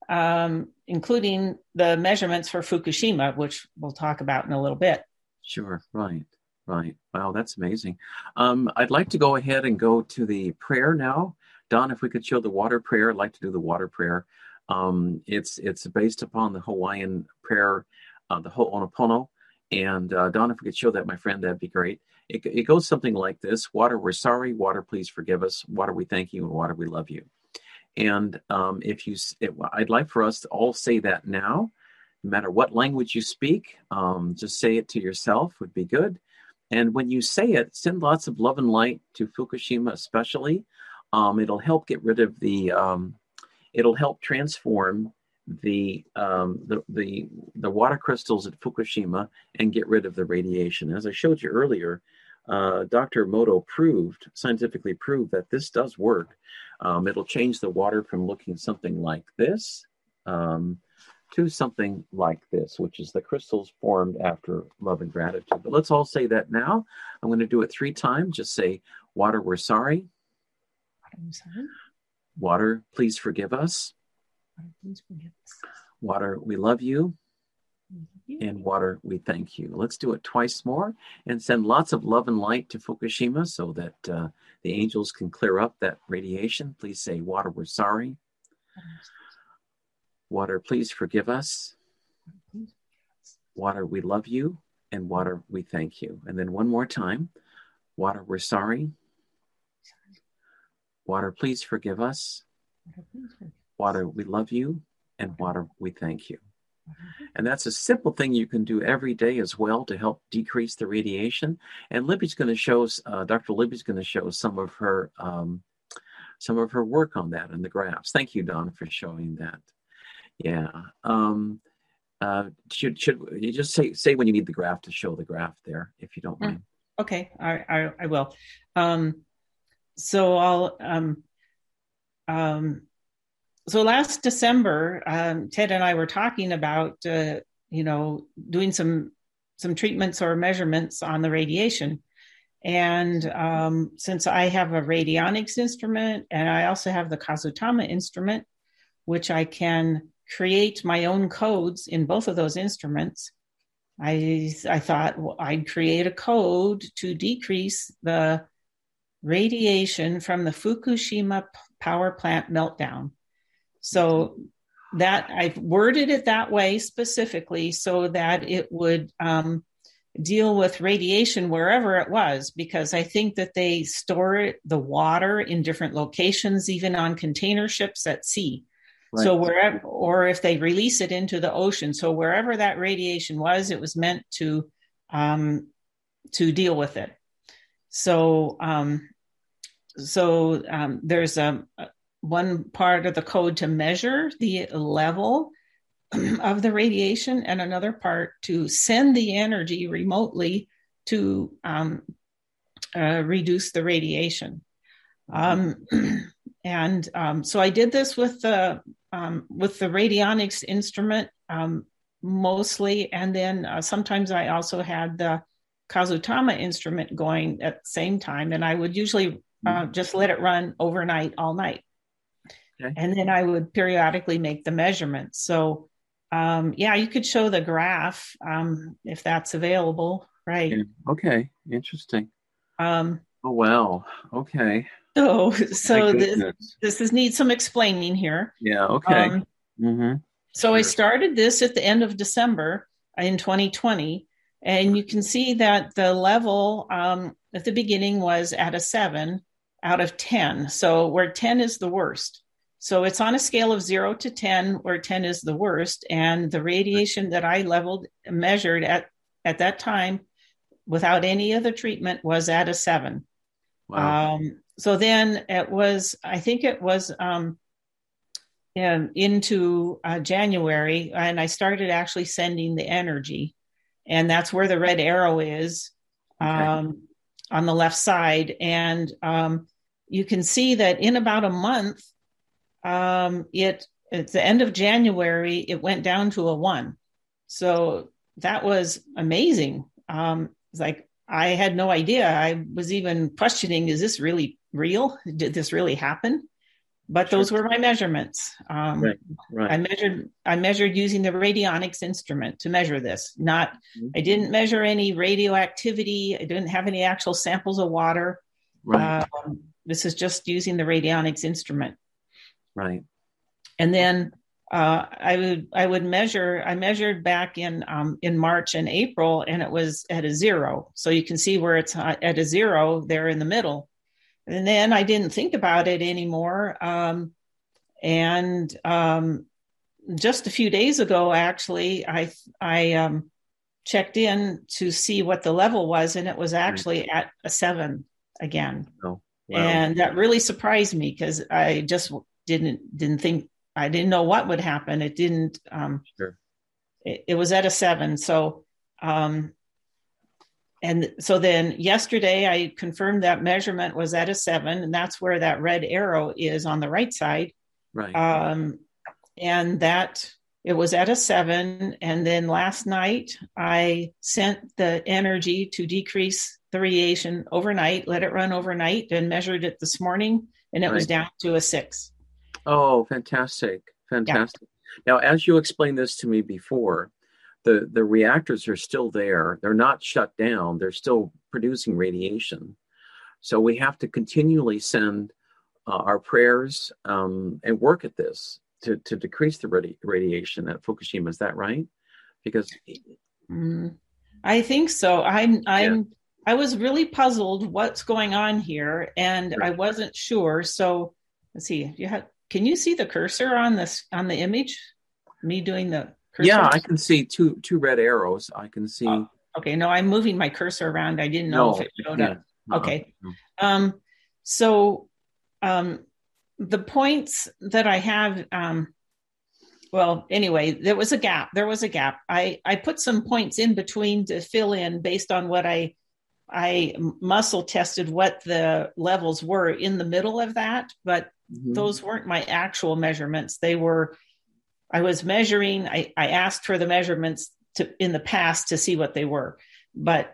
um, including the measurements for Fukushima, which we'll talk about in a little bit. Sure. Right. Right. Wow, that's amazing. Um, I'd like to go ahead and go to the prayer now. Don, if we could show the water prayer, I'd like to do the water prayer. Um, it's it's based upon the Hawaiian prayer, uh, the Ho'oponopono. And uh, Don, if we could show that, my friend, that'd be great. It, it goes something like this. Water, we're sorry. Water, please forgive us. Water, we thank you. And water, we love you. And um, if you, it, I'd like for us to all say that now, no matter what language you speak, um, just say it to yourself would be good. And when you say it, send lots of love and light to Fukushima, especially. Um, it'll help get rid of the, um, it'll help transform the, um, the the the water crystals at Fukushima and get rid of the radiation. As I showed you earlier, uh, Doctor Emoto proved, scientifically proved that this does work. Um, it'll change the water from looking something like this, um, to something like this, which is the crystals formed after love and gratitude. But let's all say that now. I'm going to do it three times. Just say, water, we're sorry. I'm sorry. Water, please forgive us. Water, please forgive us. Water, we love you. We love you. And water, we thank you. Let's do it twice more and send lots of love and light to Fukushima so that uh, the angels can clear up that radiation. Please say, water, we're sorry. Water, please forgive us. Water, we love you. And water, we thank you. And then one more time. Water, we're sorry. Water, please forgive us. Water, we love you. And water, we thank you. And that's a simple thing you can do every day as well to help decrease the radiation. And Libby's going to show us, uh, Doctor Libby's going to show some of her, um, some of her work on that in the graphs. Thank you, Don, for showing that. Yeah. Um, Uh, should should you just say say when you need the graph to show the graph there, if you don't mind? Okay, I I, I will. Um, so I'll um, um, so last December, um, Ted and I were talking about uh, you know doing some some treatments or measurements on the radiation. And um, since I have a radionics instrument and I also have the Kazutama instrument, which I can create my own codes in both of those instruments, I, I thought well, I'd create a code to decrease the radiation from the Fukushima power plant meltdown. So that I've worded it that way specifically so that it would um, deal with radiation wherever it was, because I think that they store the water in different locations, even on container ships at sea. Right. So wherever, or if they release it into the ocean. So wherever that radiation was, it was meant to, um, to deal with it. So, um, so, um, there's a, one part of the code to measure the level of the radiation, and another part to send the energy remotely to um, uh, reduce the radiation. Um, and um, so I did this with the um, with the radionics instrument um, mostly, and then uh, sometimes I also had the Kazutama instrument going at the same time, and I would usually uh, just let it run overnight, all night, okay. And then I would periodically make the measurements. So. Um, yeah, you could show the graph um, if that's available, right? Yeah. Okay, interesting. Um, oh wow. Okay. So, so this this is needs some explaining here. Yeah. Okay. Um, mm-hmm. So sure. I started this at the end of December in twenty twenty, and you can see that the level um, at the beginning was at a seven out of ten. So where ten is the worst. So it's on a scale of zero to ten, where ten is the worst. And the radiation that I leveled, measured at, at that time, without any other treatment, was at a seven. Wow. Um, so then it was, I think it was um, in, into uh, January, and I started actually sending the energy. And that's where the red arrow is um, okay. on the left side. And um, you can see that in about a month, Um, it at the end of January, it went down to a one. So that was amazing. Um, it's like I had no idea. I was even questioning, is this really real? Did this really happen? But sure. Those were my measurements. Um, right, right. I measured, I measured using the radionics instrument to measure this. Not, mm-hmm. I didn't measure any radioactivity. I didn't have any actual samples of water. Right. Um, this is just using the radionics instrument. Right. And then uh, I would I would measure. I measured back in um, in March and April, and it was at a zero. So you can see where it's at a zero there in the middle. And then I didn't think about it anymore. Um, and um, just a few days ago, actually, I I um, checked in to see what the level was, and it was actually right. at a seven again. Oh, wow. And that really surprised me because I just didn't didn't think I didn't know what would happen. It didn't. Um, sure. it, it was at a seven. So, um, and so then yesterday I confirmed that measurement was at a seven, and that's where that red arrow is on the right side. Right. Um, and that it was at a seven. And then last night I sent the energy to decrease the radiation overnight, let it run overnight, and measured it this morning, and it right. was down to a six. Oh, fantastic. Fantastic. Yeah. Now, as you explained this to me before, the, the reactors are still there. They're not shut down. They're still producing radiation. So we have to continually send uh, our prayers um, and work at this to, to decrease the radi- radiation at Fukushima. Is that right? Because mm, I think so. I'm, I'm, yeah. I was really puzzled what's going on here, and right. I wasn't sure. So let's see. You have, can you see the cursor on this on the image? Me doing the cursor? Yeah, I can see two two red arrows. I can see. Oh, okay, no, I'm moving my cursor around. I didn't know no, if it showed yeah. up. Okay. Uh-huh. Um, so um, the points that I have um, well, anyway, there was a gap. There was a gap. I, I put some points in between to fill in based on what I, I muscle tested what the levels were in the middle of that, but mm-hmm. those weren't my actual measurements. They were, I was measuring, I, I asked for the measurements to in the past to see what they were, but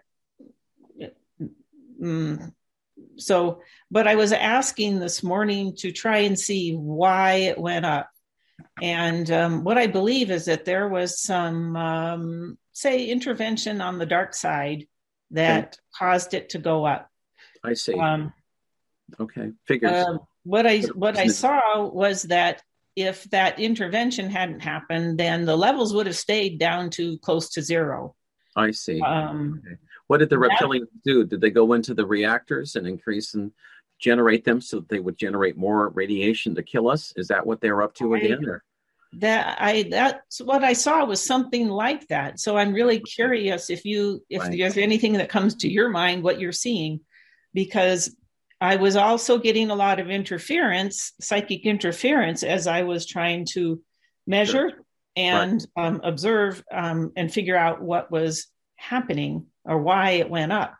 mm, so, but I was asking this morning to try and see why it went up. And um, what I believe is that there was some, um, say, intervention on the dark side that okay. caused it to go up. I see. Um, okay, figures. Uh, what I what I saw was that if that intervention hadn't happened, then the levels would have stayed down to close to zero. I see. Um, okay. What did the reptilians that, do? Did they go into the reactors and increase and generate them so that they would generate more radiation to kill us? Is that what they were up to I, again? Or? That I that's what I saw was something like that. So I'm really curious if you if right. there's anything that comes to your mind, what you're seeing, because I was also getting a lot of interference, psychic interference, as I was trying to measure sure. and right. um, observe um, and figure out what was happening or why it went up.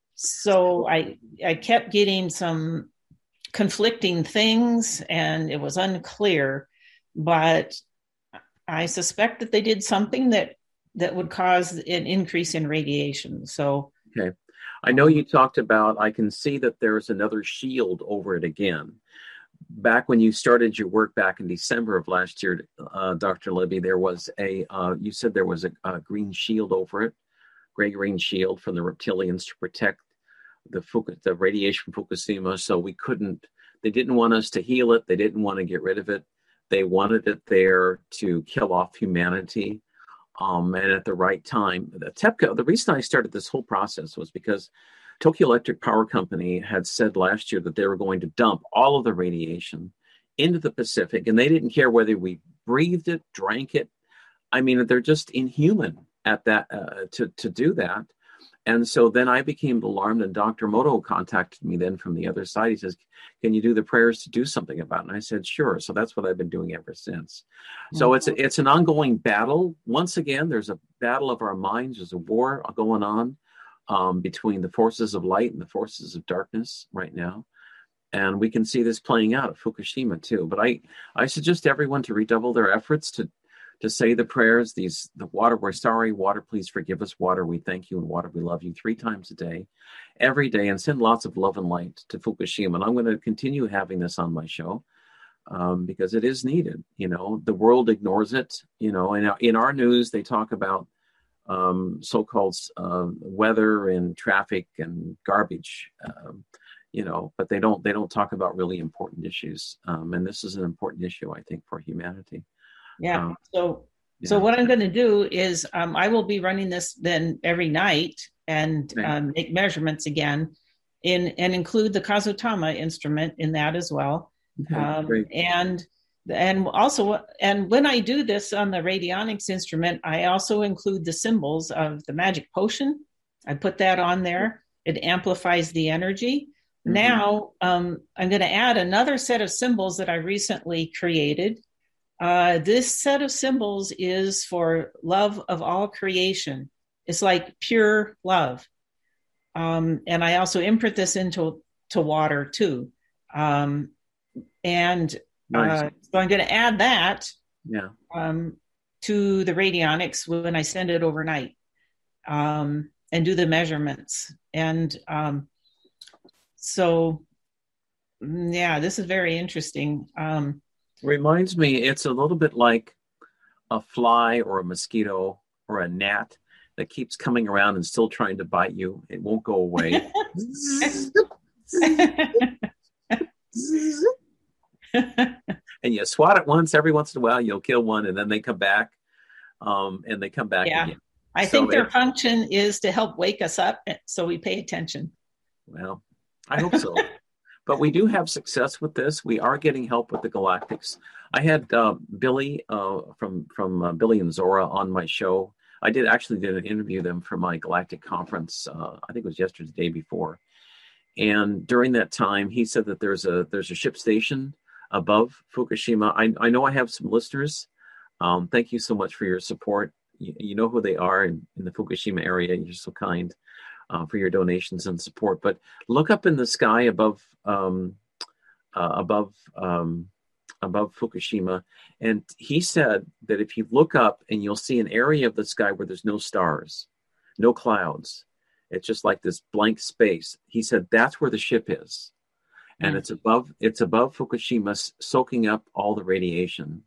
So I I kept getting some conflicting things, and it was unclear. But I suspect that they did something that that would cause an increase in radiation. So okay. I know you talked about, I can see that there's another shield over it again. Back when you started your work back in December of last year, uh, Doctor Libby, there was a, uh, you said there was a, a green shield over it, gray green shield from the reptilians to protect the, the radiation from Fukushima. So we couldn't, they didn't want us to heal it. They didn't want to get rid of it. They wanted it there to kill off humanity. Um, and at the right time, the TEPCO, the reason I started this whole process was because Tokyo Electric Power Company had said last year that they were going to dump all of the radiation into the Pacific, and they didn't care whether we breathed it, drank it. I mean, they're just inhuman at that, uh, to, to do that. And so then I became alarmed, and Doctor Moto contacted me then from the other side. He says, can you do the prayers to do something about it? And I said, sure. So that's what I've been doing ever since. Mm-hmm. So it's, it's an ongoing battle. Once again, there's a battle of our minds. There's a war going on um, between the forces of light and the forces of darkness right now. And we can see this playing out at Fukushima too. But I, I suggest everyone to redouble their efforts to to say the prayers, these, the water, we're sorry, water, please forgive us, water, we thank you, and water, we love you, three times a day, every day, and send lots of love and light to Fukushima. And I'm going to continue having this on my show um, because it is needed. You know, the world ignores it. You know, and in our news, they talk about um, so-called uh, weather and traffic and garbage, um, you know, but they don't, they don't talk about really important issues. Um, and this is an important issue, I think, for humanity. Yeah. Um, so, yeah. so what I'm going to do is um, I will be running this then every night and okay. um, make measurements again in and include the Kazutama instrument in that as well. Okay, um, great. And and also, and when I do this on the radionics instrument, I also include the symbols of the magic potion. I put that on there. It amplifies the energy. Mm-hmm. Now um, I'm going to add another set of symbols that I recently created. Uh, this set of symbols is for love of all creation. It's like pure love. Um, and I also imprint this into to water too. Um, and nice. uh, so I'm going to add that yeah. um, to the radionics when I send it overnight um, and do the measurements. And um, so, yeah, this is very interesting. Um, Reminds me, it's a little bit like a fly or a mosquito or a gnat that keeps coming around and still trying to bite you. It won't go away. And you swat it once, every once in a while, you'll kill one, and then they come back, um, and they come back yeah. again. I so think their it, function is to help wake us up so we pay attention. Well, I hope so. But we do have success with this. We are getting help with the Galactics. I had uh, Billy uh, from from uh, Billy and Zora on my show. I did actually did an interview them for my Galactic conference. Uh, I think it was yesterday, the day before. And during that time, he said that there's a there's a ship station above Fukushima. I, I know I have some listeners Um, thank you so much for your support. You, you know who they are in, in the Fukushima area. You're so kind uh, for your donations and support. But look up in the sky above um, uh, above um, above Fukushima, and he said that if you look up and you'll see an area of the sky where there's no stars, no clouds. It's just like this blank space. He said that's where the ship is. And mm. it's above it's above Fukushima, soaking up all the radiation.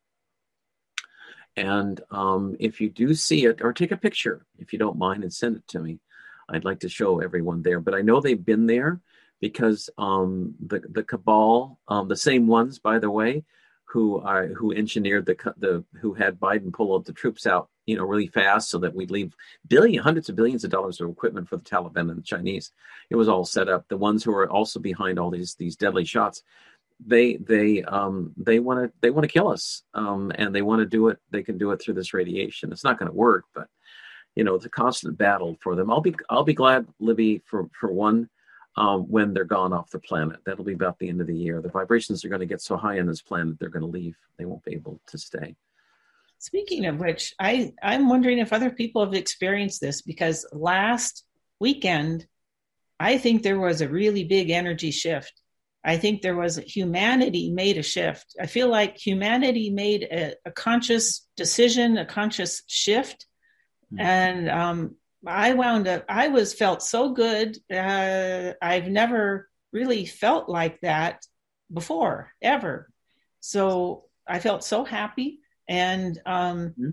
And um, if you do see it, or take a picture, if you don't mind, and send it to me, I'd like to show everyone there. But I know they've been there because um, the the cabal, um, the same ones, by the way, who are who engineered the the who had Biden pull out the troops out, you know, really fast so that we'd leave billion, hundreds of billions of dollars of equipment for the Taliban and the Chinese. It was all set up. The ones who are also behind all these these deadly shots, they they um they want to they want to kill us, um and they want to do it. They can do it through this radiation. It's not going to work, but you know, it's a constant battle for them. I'll be I'll be glad, Libby, for for one. Um, when they're gone off the planet. That'll be about the end of the year. The vibrations are going to get so high on this planet, they're going to leave. They won't be able to stay. Speaking of which, I, I'm wondering if other people have experienced this, because last weekend, I think there was a really big energy shift. I think there was humanity made a shift. I feel like humanity made a, a conscious decision, a conscious shift. Mm-hmm. And um, I wound up, I was felt so good. Uh, I've never really felt like that before, ever. So I felt so happy. And, um, mm-hmm.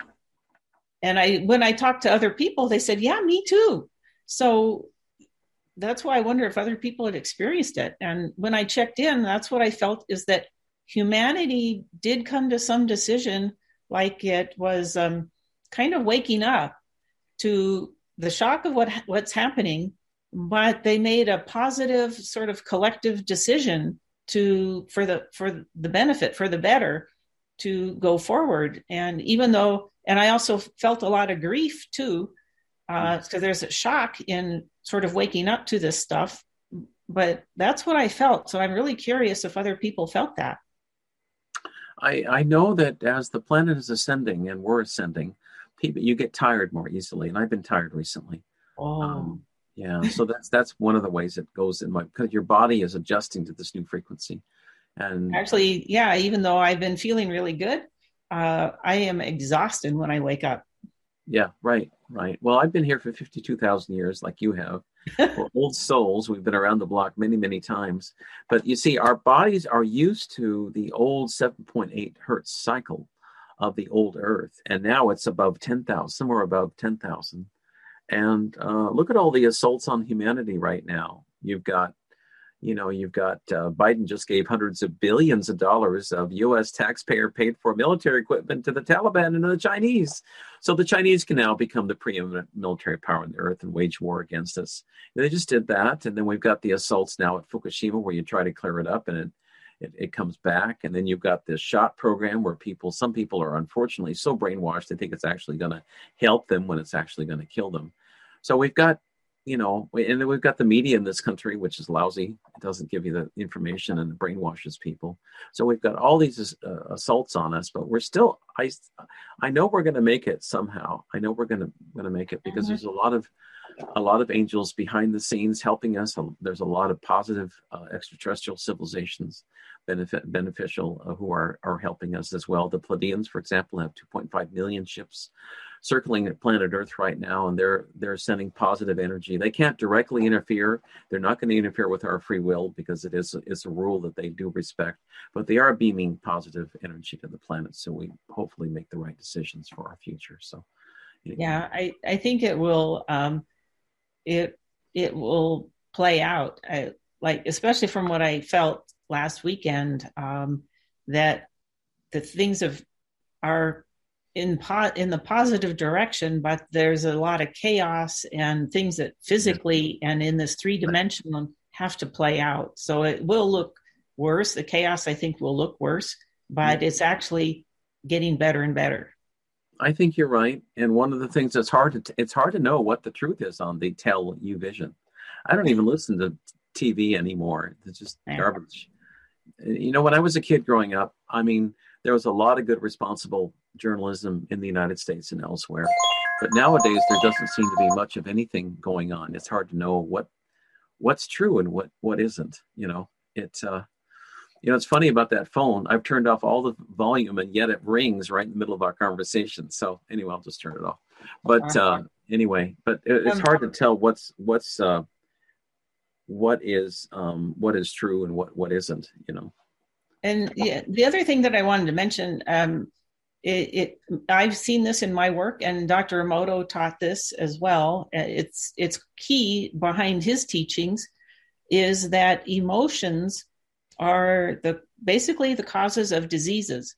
and I, when I talked to other people, they said, yeah, me too. So that's why I wonder if other people had experienced it. And when I checked in, that's what I felt, is that humanity did come to some decision, like it was um, kind of waking up to the shock of what what's happening, but they made a positive sort of collective decision to for the for the benefit, for the better, to go forward. And even though, and I also felt a lot of grief too, because uh, there's a shock in sort of waking up to this stuff. But that's what I felt. So I'm really curious if other people felt that. I I know that as the planet is ascending and we're ascending, people, you get tired more easily, and I've been tired recently. Oh, um, yeah. So that's that's one of the ways it goes in my, because your body is adjusting to this new frequency. And actually, yeah, even though I've been feeling really good, uh, I am exhausted when I wake up. Yeah, right, right. Well, I've been here for fifty-two thousand years, like you have. We're old souls. We've been around the block many, many times. But you see, our bodies are used to the old seven point eight hertz cycle of the old Earth, and now it's above ten thousand, somewhere above ten thousand. And uh, look at all the assaults on humanity right now. You've got, you know, you've got uh, Biden just gave hundreds of billions of dollars of U S taxpayer paid for military equipment to the Taliban and to the Chinese. So the Chinese can now become the preeminent military power on the Earth and wage war against us. And they just did that. And then we've got the assaults now at Fukushima, where you try to clear it up and it It, it comes back. And then you've got this shot program where people, some people are unfortunately so brainwashed, they think it's actually going to help them when it's actually going to kill them. So we've got, you know, and then we've got the media in this country, which is lousy. It doesn't give you the information and it brainwashes people. So we've got all these uh, assaults on us, but we're still, I, I know we're going to make it somehow. I know we're going to going to make it because mm-hmm. there's a lot of, a lot of angels behind the scenes helping us. There's a lot of positive uh, extraterrestrial civilizations benefit beneficial uh, who are are helping us as well. The Pleiadians, for example, have two point five million ships circling at planet Earth right now, and they're they're sending positive energy. They can't directly interfere. They're not going to interfere with our free will because it is it's a rule that they do respect. But they are beaming positive energy to the planet, so we hopefully make the right decisions for our future. So, anyway. yeah, I I think it will um, it it will play out. I, like especially from what I felt last weekend, um, that the things of are in po- in the positive direction, but there's a lot of chaos and things that physically and in this three dimensional have to play out. So it will look worse. The chaos, I think, will look worse, but it's actually getting better and better. I think you're right. And one of the things that's hard to, t- it's hard to know what the truth is on the Tell You Vision. I don't even listen to T V anymore. It's just yeah. garbage. You know, when I was a kid growing up, I mean, there was a lot of good, responsible journalism in the United States and elsewhere. But nowadays, there doesn't seem to be much of anything going on. It's hard to know what what's true and what, what isn't. You know, it's uh, you know, it's funny about that phone. I've turned off all the volume, and yet it rings right in the middle of our conversation. So anyway, I'll just turn it off. But uh, anyway, but it, it's hard to tell what's what's uh, what is um, what is true and what, what isn't. You know. And yeah, the other thing that I wanted to mention, um, it, it I've seen this in my work, and Doctor Emoto taught this as well. It's it's key behind his teachings is that emotions are the basically the causes of diseases.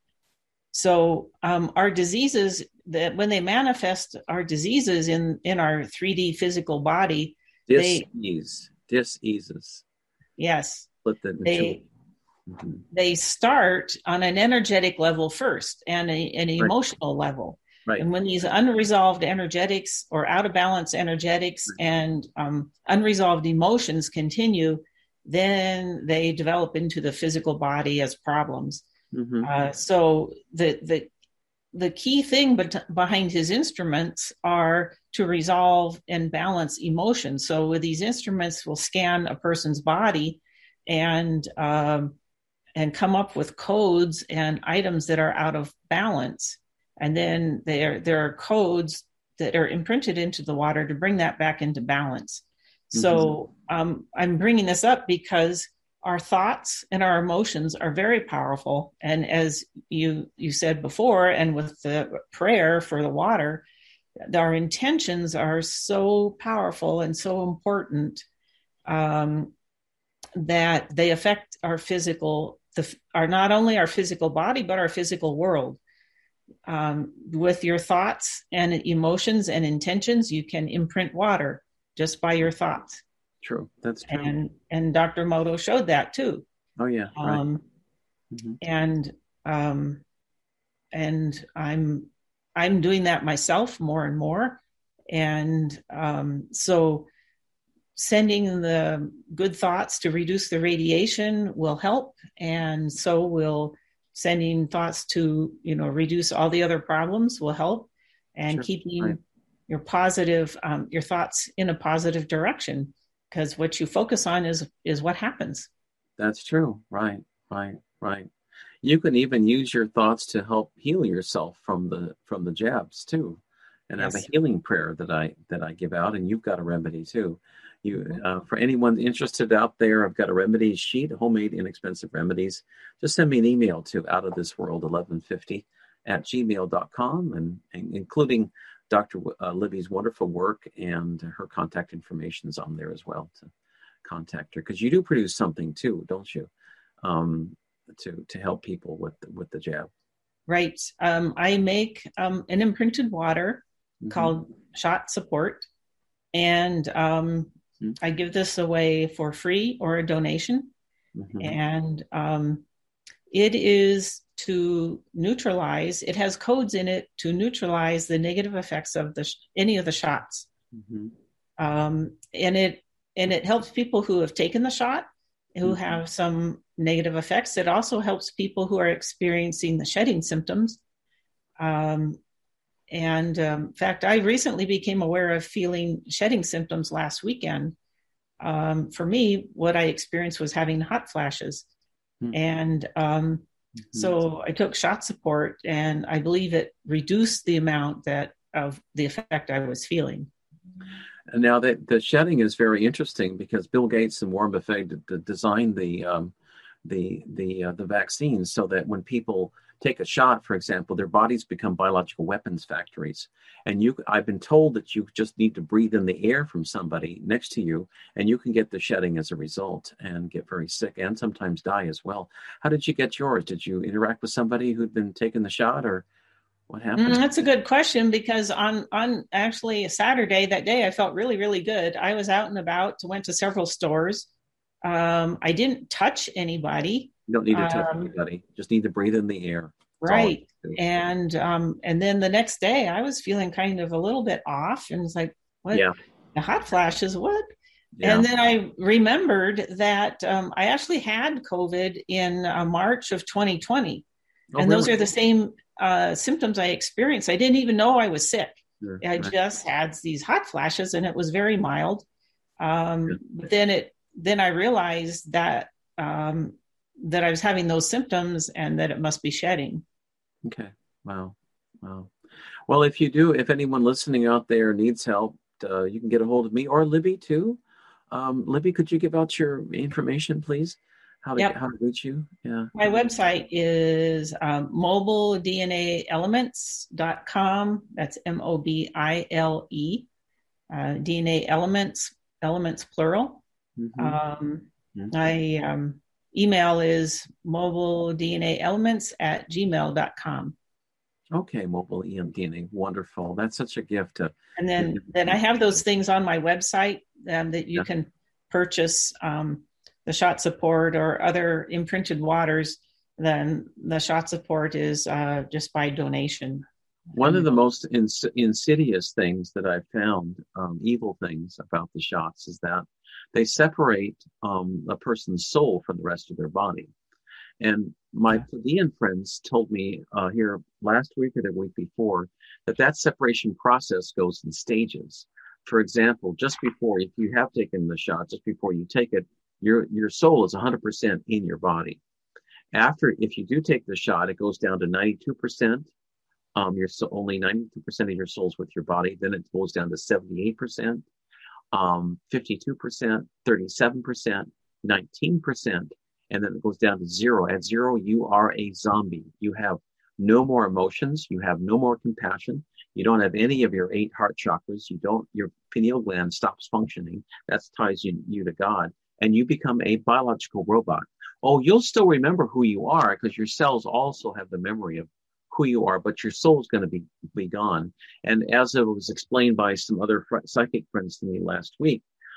So um, our diseases, that when they manifest our diseases in, in our three D physical body, dis-ease, they, dis-eases. Yes. Let the they, mm-hmm. they start on an energetic level first and a, an emotional right. level. Right. And when these unresolved energetics or out of balance energetics right. and um, unresolved emotions continue, then they develop into the physical body as problems. Mm-hmm. Uh, so the the the key thing bet- behind his instruments are to resolve and balance emotions. So with these instruments, we'll scan a person's body and um, and come up with codes and items that are out of balance. And then there there are codes that are imprinted into the water to bring that back into balance. So um, I'm bringing this up because our thoughts and our emotions are very powerful. And as you you said before, and with the prayer for the water, our intentions are so powerful and so important um, that they affect our physical, the, our not only our physical body, but our physical world. Um, with your thoughts and emotions and intentions, you can imprint water just by your thoughts. True. That's true. And and Doctor Emoto showed that too. Oh yeah. Right. Um, mm-hmm. And um, and I'm I'm doing that myself more and more. And um, so sending the good thoughts to reduce the radiation will help. And so will sending thoughts to, you know, reduce all the other problems will help. And sure. keeping right. your positive, um, your thoughts in a positive direction, because what you focus on is, is what happens. That's true. Right, right, right. You can even use your thoughts to help heal yourself from the, from the jabs too. And yes. have a healing prayer that I, that I give out, and you've got a remedy too. You, uh, for anyone interested out there, I've got a remedies sheet, homemade inexpensive remedies. Just send me an email to out of this world eleven fifty at gmail dot com, and, and including Doctor Uh, Libby's wonderful work, and her contact information is on there as well to contact her, because you do produce something too, don't you? Um, to to help people with with the jab. Right. Um, I make um, an imprinted water mm-hmm. called Shot Support, and um, mm-hmm. I give this away for free or a donation, mm-hmm. and um, it is to neutralize, it has codes in it to neutralize the negative effects of the any of the shots. Mm-hmm. Um, and it and it helps people who have taken the shot, who mm-hmm. have some negative effects. It also helps people who are experiencing the shedding symptoms. Um, and um, in fact, I recently became aware of feeling shedding symptoms last weekend. Um, for me, what I experienced was having hot flashes. Mm-hmm. And um, Mm-hmm. So I took Shot Support, and I believe it reduced the amount that of the effect I was feeling. And now that the shedding is very interesting, because Bill Gates and Warren Buffett designed the um, the the uh, the vaccines so that when people take a shot, for example, their bodies become biological weapons factories. And you, I've been told that you just need to breathe in the air from somebody next to you, and you can get the shedding as a result and get very sick and sometimes die as well. How did you get yours? Did you interact with somebody who'd been taking the shot, or what happened? Mm, that's a good question, because on, on actually a Saturday, that day, I felt really, really good. I was out and about, went to several stores. Um, I didn't touch anybody. You don't need to touch um, anybody. Just need to breathe in the air. That's right. And um, and then the next day I was feeling kind of a little bit off, and it's like, what? Yeah. The hot flashes, what? Yeah. And then I remembered that um, I actually had COVID in uh, March of twenty twenty. Oh, and really? those are the same uh, symptoms I experienced. I didn't even know I was sick. Sure. I Right. just had these hot flashes, and it was very mild. Um, Yeah. But then it, then I realized that um, that I was having those symptoms, and that it must be shedding. Okay. Wow. Wow. Well, if you do, if anyone listening out there needs help, uh, you can get a hold of me or Libby too. Um, Libby, could you give out your information, please? How to Yep. how to reach you? Yeah. My website is um, mobile D N A elements dot com. That's M O B I L E. Uh, D N A Elements, elements plural. Mm-hmm. Um, Mm-hmm. my um, email is mobile D N A elements at gmail dot com. Okay, mobile E M D N A, wonderful. That's such a gift. To, And then, then I have those things on my website um, that you yeah. can purchase um, the shot support or other imprinted waters. Then the shot support is uh, just by donation. One of the most ins- insidious things that I've found, um, evil things about the shots, is that they separate um, a person's soul from the rest of their body. And my Pleiadian friends told me uh, here last week or the week before that that separation process goes in stages. For example, just before, if you have taken the shot, just before you take it, your your soul is one hundred percent in your body. After, if you do take the shot, it goes down to ninety-two percent. Um, you're so only ninety-two percent of your soul's with your body. Then it goes down to seventy-eight percent, um, fifty-two percent, thirty-seven percent, nineteen percent. And then it goes down to zero. At zero, you are a zombie. You have no more emotions. You have no more compassion. You don't have any of your eight heart chakras. You don't, your pineal gland stops functioning. That ties you, you to God. And you become a biological robot. Oh, you'll still remember who you are because your cells also have the memory of who you are, but your soul's going to be, be gone. And as it was explained by some other fr- psychic friends to me last week,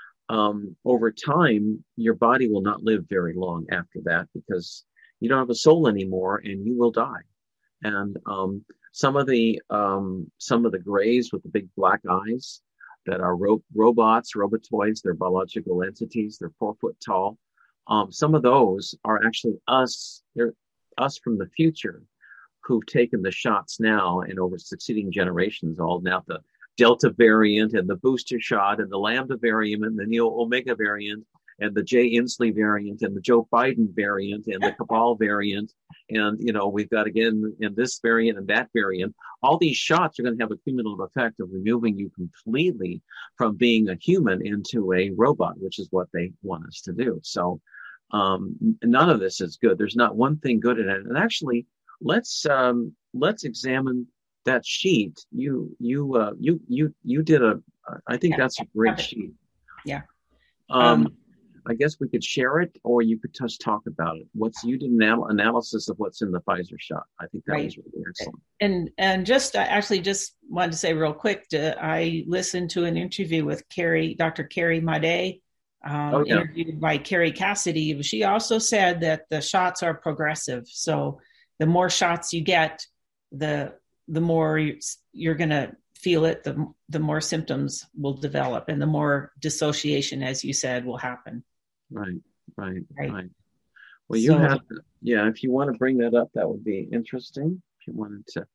Um, over time, your body will not live very long after that because you don't have a soul anymore and you will die. And um, some of the um, some of the grays with the big black eyes that are ro- robots, robotoids, they're biological entities, they're four foot tall. Um, some of those are actually us, they're us from the future who've taken the shots now and over succeeding generations, all now the Delta variant and the booster shot and the Lambda variant and the Neo Omega variant and the Jay Inslee variant and the Joe Biden variant and the Cabal variant. And, you know, we've got again in this variant and that variant, all these shots are going to have a cumulative effect of removing you completely from being a human into a robot, which is what they want us to do. So um, none of this is good. There's not one thing good in it. And actually, let's um, let's examine that sheet. You you uh, you you you did a. I think yeah, that's a great sheet. Yeah. Um, Um, I guess we could share it, or you could just talk about it. What's you did an anal- analysis of what's in the Pfizer shot. I think that Right. was really excellent. and and just I actually just wanted to say real quick, to, I listened to an interview with Carrie, Doctor Carrie Madej, um, Oh, yeah. interviewed by Carrie Cassidy. She also said that the shots are progressive. So the more shots you get, the the more you- you're going to feel it, the the more symptoms will develop, and the more dissociation, as you said, will happen. Right, right, Right. right. Well, you So- have, yeah. If you want to bring that up, that would be interesting. If you wanted to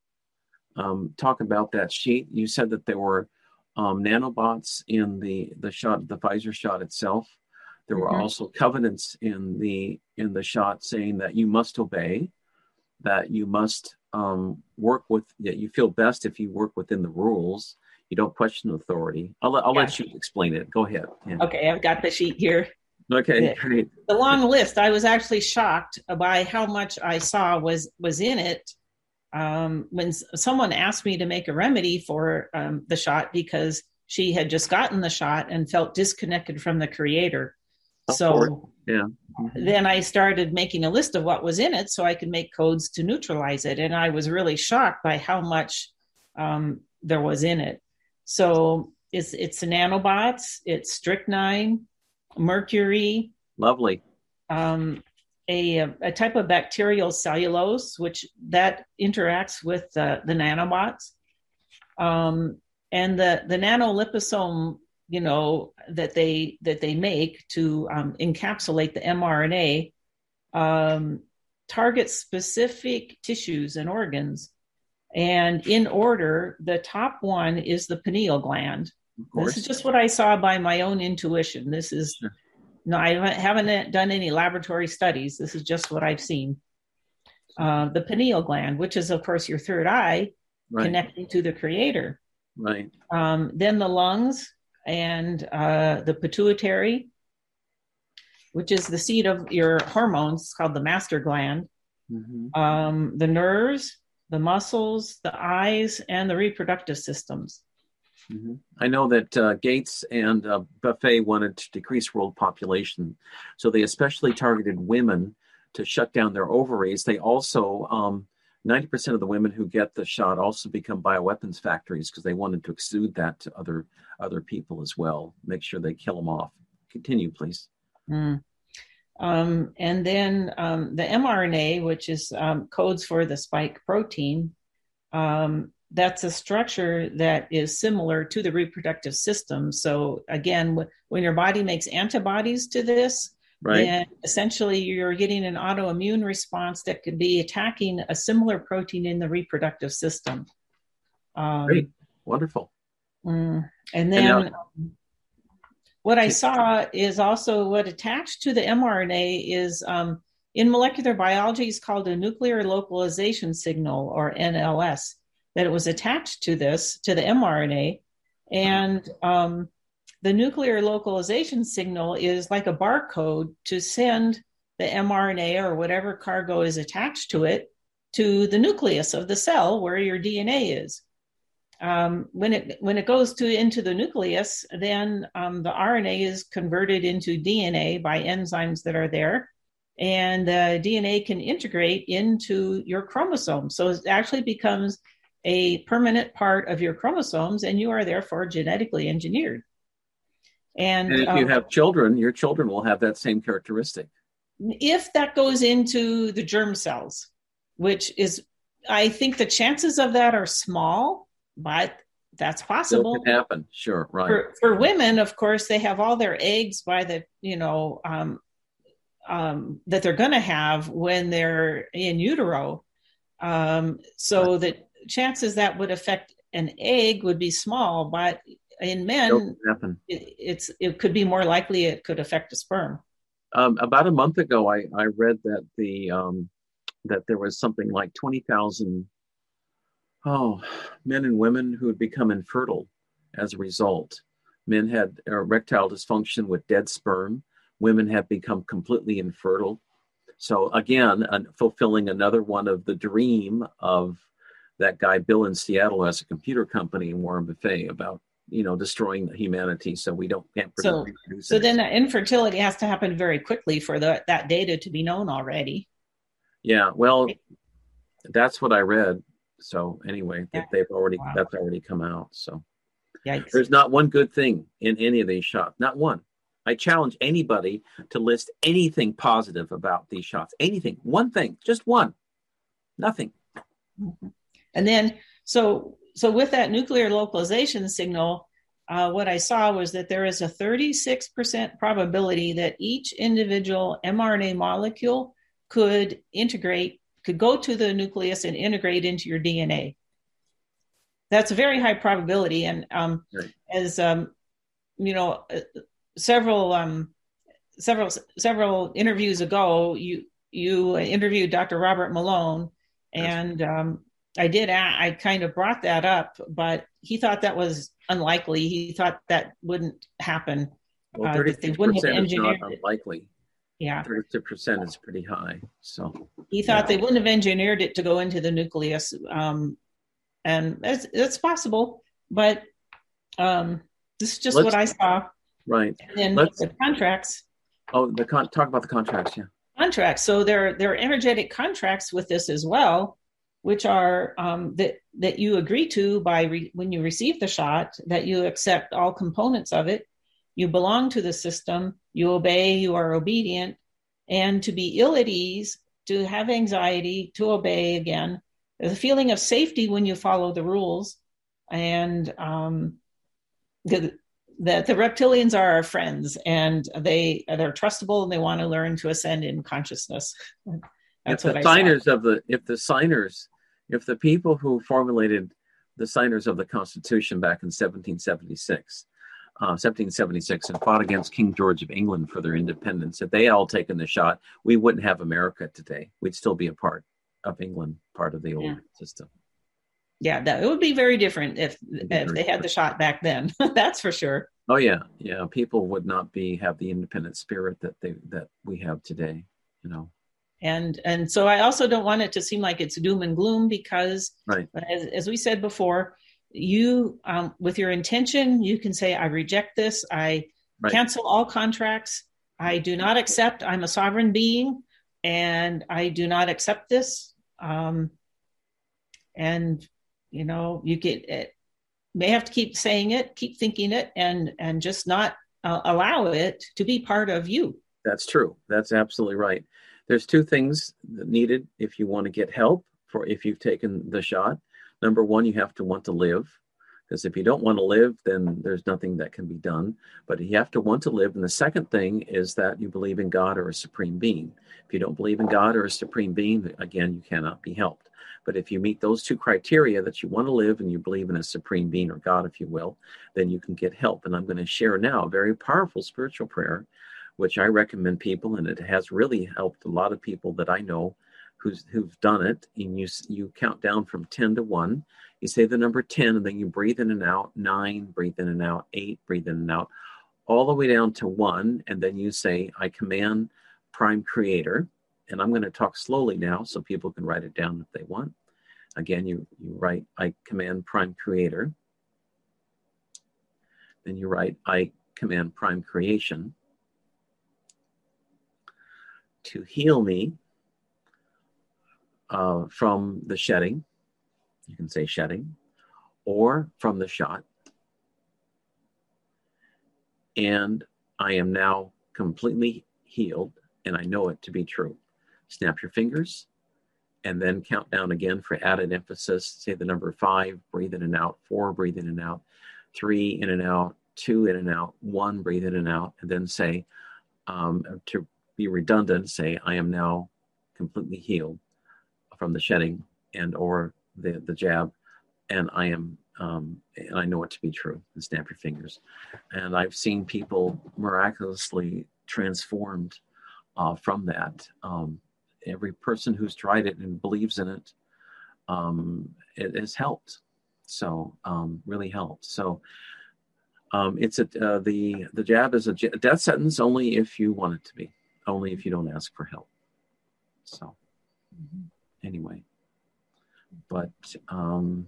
um, talk about that sheet, you said that there were um, nanobots in the the shot, the Pfizer shot itself. There were Mhm. also covenants in the in the shot saying that you must obey, that you must um, work with, that you feel best if you work within the rules. You don't question authority. I'll, let- I'll Yeah. let you explain it. Go ahead. Yeah. Okay, I've got the sheet here. Okay, Yeah. great. The long list. I was actually shocked by how much I saw was was in it. Um, when s- someone asked me to make a remedy for um, the shot because she had just gotten the shot and felt disconnected from the creator. Of So course. Yeah. Mhm. then I started making a list of what was in it so I could make codes to neutralize it. And I was really shocked by how much um, there was in it. So it's, it's the nanobots, it's strychnine, mercury, Lovely. um, a, a type of bacterial cellulose, which that interacts with uh, the nanobots. Um, and the, the nanoliposome, you know, that they that they make to um, encapsulate the mRNA um, targets specific tissues and organs. And in order, the top one is the pineal gland. This is just what I saw by my own intuition. This is, sure. no, I haven't done any laboratory studies. This is just what I've seen. Uh, the pineal gland, which is, of course, your third eye, right, connecting to the creator. Right. Um, then the lungs and uh, the pituitary, which is the seat of your hormones. It's called the master gland. Mm-hmm. Um, the nerves, the muscles, the eyes, and the reproductive systems. Mm-hmm. I know that uh, Gates and uh, Buffet wanted to decrease world population, so they especially targeted women to shut down their ovaries. They also, um, ninety percent of the women who get the shot also become bioweapons factories because they wanted to exude that to other other people as well. Make sure they kill them off. Continue, please. Mm. Um, and then um, the mRNA, which is um, codes for the spike protein, um, that's a structure that is similar to the reproductive system. So again, w- when your body makes antibodies to this, right, then essentially you're getting an autoimmune response that could be attacking a similar protein in the reproductive system. Um, Great, wonderful. Mm, and then and now- what I saw is also what attached to the mRNA is um, in molecular biology is called a nuclear localization signal, or N L S, that it was attached to this, to the mRNA. And um, the nuclear localization signal is like a barcode to send the mRNA or whatever cargo is attached to it to the nucleus of the cell where your D N A is. Um, when it when it goes to into the nucleus, then um, the R N A is converted into D N A by enzymes that are there, and the D N A can integrate into your chromosomes. So it actually becomes a permanent part of your chromosomes, and you are therefore genetically engineered. And, and if um, you have children, your children will have that same characteristic. If that goes into the germ cells, which is, I think the chances of that are small. But that's possible. It can happen, sure, right. For, for women, of course, they have all their eggs by the, you know, um, um, that they're going to have when they're in utero. Um, so right. that chances that would affect an egg would be small, but in men, it, it's it could be more likely it could affect a sperm. Um, about a month ago, I, I read that the um, that there was something like twenty thousand Oh, men and women who had become infertile as a result. Men had erectile dysfunction with dead sperm. Women have become completely infertile. So again, uh, fulfilling another one of the dream of that guy, Bill in Seattle, who has a computer company, Warren Buffett, about, you know, destroying humanity so we don't can't so, reproduce. So then that infertility has to happen very quickly for the, that data to be known already. Yeah, well, that's what I read. So anyway, yeah. they've already wow. that's already come out. So Yikes. There's not one good thing in any of these shots. Not one. I challenge anybody to list anything positive about these shots. Anything. One thing. Just one. Nothing. Mm-hmm. And then so so with that nuclear localization signal, uh, what I saw was that there is a thirty-six percent probability that each individual mRNA molecule could integrate could go to the nucleus and integrate into your D N A. That's a very high probability. And um, right. as, um, you know, uh, several um, several several interviews ago, you you interviewed Doctor Robert Malone, and um, I did, I kind of brought that up, but he thought that was unlikely. He thought that wouldn't happen. Well, thirty-six percent uh, is not unlikely. Yeah. thirty-two percent is pretty high. So he thought yeah. they wouldn't have engineered it to go into the nucleus. Um, and it's, it's possible, but um, this is just Let's, what I saw. Right. And then Let's, the contracts. Oh, the con- talk about the contracts, yeah. Contracts. So there, there are energetic contracts with this as well, which are um, that, that you agree to by re- when you receive the shot, that you accept all components of it. You belong to the system, you obey, you are obedient, and to be ill at ease, to have anxiety, to obey again. There's a feeling of safety when you follow the rules, and um, the, the, the reptilians are our friends, and they, they're trustable, and they want to learn to ascend in consciousness. That's if what the I signers saw. of the if the signers if the people who formulated the signers of the Constitution back in seventeen seventy-six, uh, seventeen seventy-six, and fought against King George of England for their independence, if they all taken the shot, we wouldn't have America today. We'd still be a part of England, part of the old Yeah. system. Yeah, that it would be very different if if they very had different. the shot back then. That's for sure. Oh yeah, yeah. People would not be have the independent spirit that they that we have today. You know. And and so I also don't want it to seem like it's doom and gloom, because Right. as, as we said before, you um, with your intention, you can say, I reject this. I Right. cancel all contracts. I do not accept. I'm a sovereign being, and I do not accept this. Um, and you know, you get it. May have to keep saying it, keep thinking it, and and just not uh, allow it to be part of you. That's true. That's absolutely right. There's two things that needed if you want to get help for if you've taken the shot. Number one, you have to want to live, because if you don't want to live, then there's nothing that can be done. But you have to want to live. And the second thing is that you believe in God or a supreme being. If you don't believe in God or a supreme being, again, you cannot be helped. But if you meet those two criteria, that you want to live and you believe in a supreme being, or God, if you will, then you can get help. And I'm going to share now a very powerful spiritual prayer, which I recommend people, and it has really helped a lot of people that I know who's who've done it. And you you count down from ten to one. You say the number ten, and then you breathe in and out. Nine, breathe in and out. Eight, breathe in and out, all the way down to one. And then you say, I command Prime Creator. And I'm going to talk slowly now so people can write it down if they want. Again, you, you write, I command Prime Creator. Then you write, I command Prime Creation to heal me uh, from the shedding. You can say shedding, or from the shot. And I am now completely healed, and I know it to be true. Snap your fingers, and then count down again for added emphasis. Say the number five, breathe in and out. Four, breathe in and out. Three, in and out. Two, in and out. One, breathe in and out. And then say, um, to be redundant, say, I am now completely healed from the shedding and or the, the jab, and I am, um, and I know it to be true. And snap your fingers. And I've seen people miraculously transformed uh, from that. Um, every person who's tried it and believes in it, um, it has helped. So um, really helped. So um, it's a, uh, the the jab is a death sentence only if you want it to be, only if you don't ask for help. So anyway, but um,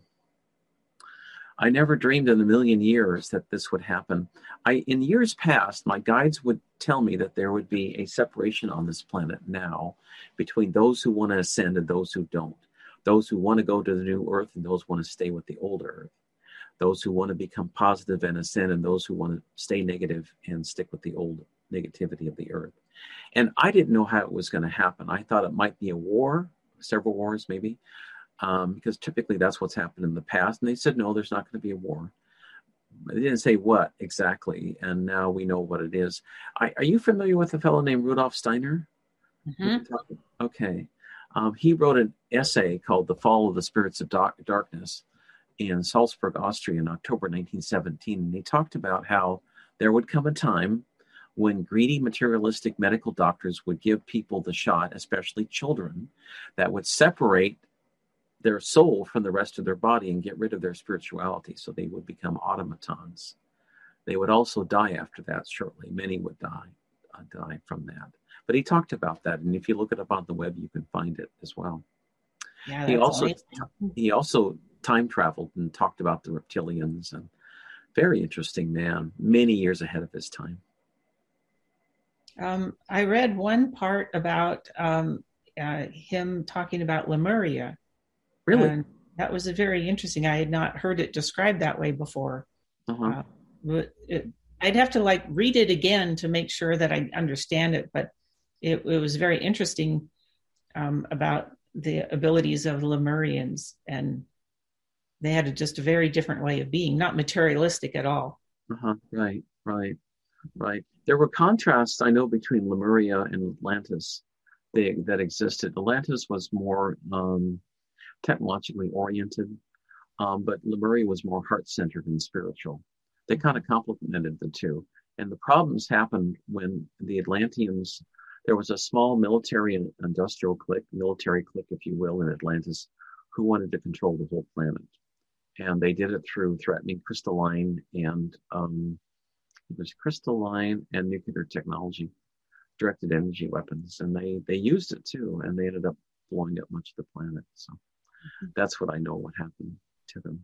I never dreamed in a million years that this would happen. I, in years past, my guides would tell me that there would be a separation on this planet now between those who want to ascend and those who don't. Those who want to go to the new earth and those who want to stay with the older earth. Those who want to become positive and ascend and those who want to stay negative and stick with the old negativity of the earth. And I didn't know how it was going to happen. I thought it might be a war, several wars maybe, um, because typically that's what's happened in the past. And they said, no, there's not going to be a war. They didn't say what exactly, and now we know what it is. I, are you familiar with a fellow named Rudolf Steiner? Mm-hmm. Okay. Um, he wrote an essay called The Fall of the Spirits of Dark- Darkness in Salzburg, Austria in October nineteen seventeen. And he talked about how there would come a time when greedy, materialistic medical doctors would give people the shot, especially children, that would separate their soul from the rest of their body and get rid of their spirituality. So they would become automatons. They would also die after that shortly. Many would die, uh, die from that. But he talked about that. And if you look it up on the web, you can find it as well. Yeah, he that's also amazing. he also time traveled and talked about the reptilians, and very interesting man, many years ahead of his time. Um, I read one part about um, uh, him talking about Lemuria. Really? And that was a very interesting. I had not heard it described that way before. Uh-huh. Uh, but it, I'd have to like read it again to make sure that I understand it. But it, it was very interesting um, about the abilities of Lemurians, and they had a, just a very different way of being, not materialistic at all. Uh-huh. Right, right, right. There were contrasts, I know, between Lemuria and Atlantis they, that existed. Atlantis was more um, technologically oriented, um, but Lemuria was more heart-centered and spiritual. They kind of complemented the two. And the problems happened when the Atlanteans, there was a small military and industrial clique, military clique, if you will, in Atlantis, who wanted to control the whole planet. And they did it through threatening crystalline and um, it was crystalline and nuclear technology, directed energy weapons. And they, they used it too, and they ended up blowing up much of the planet. So mm-hmm. that's what I know what happened to them.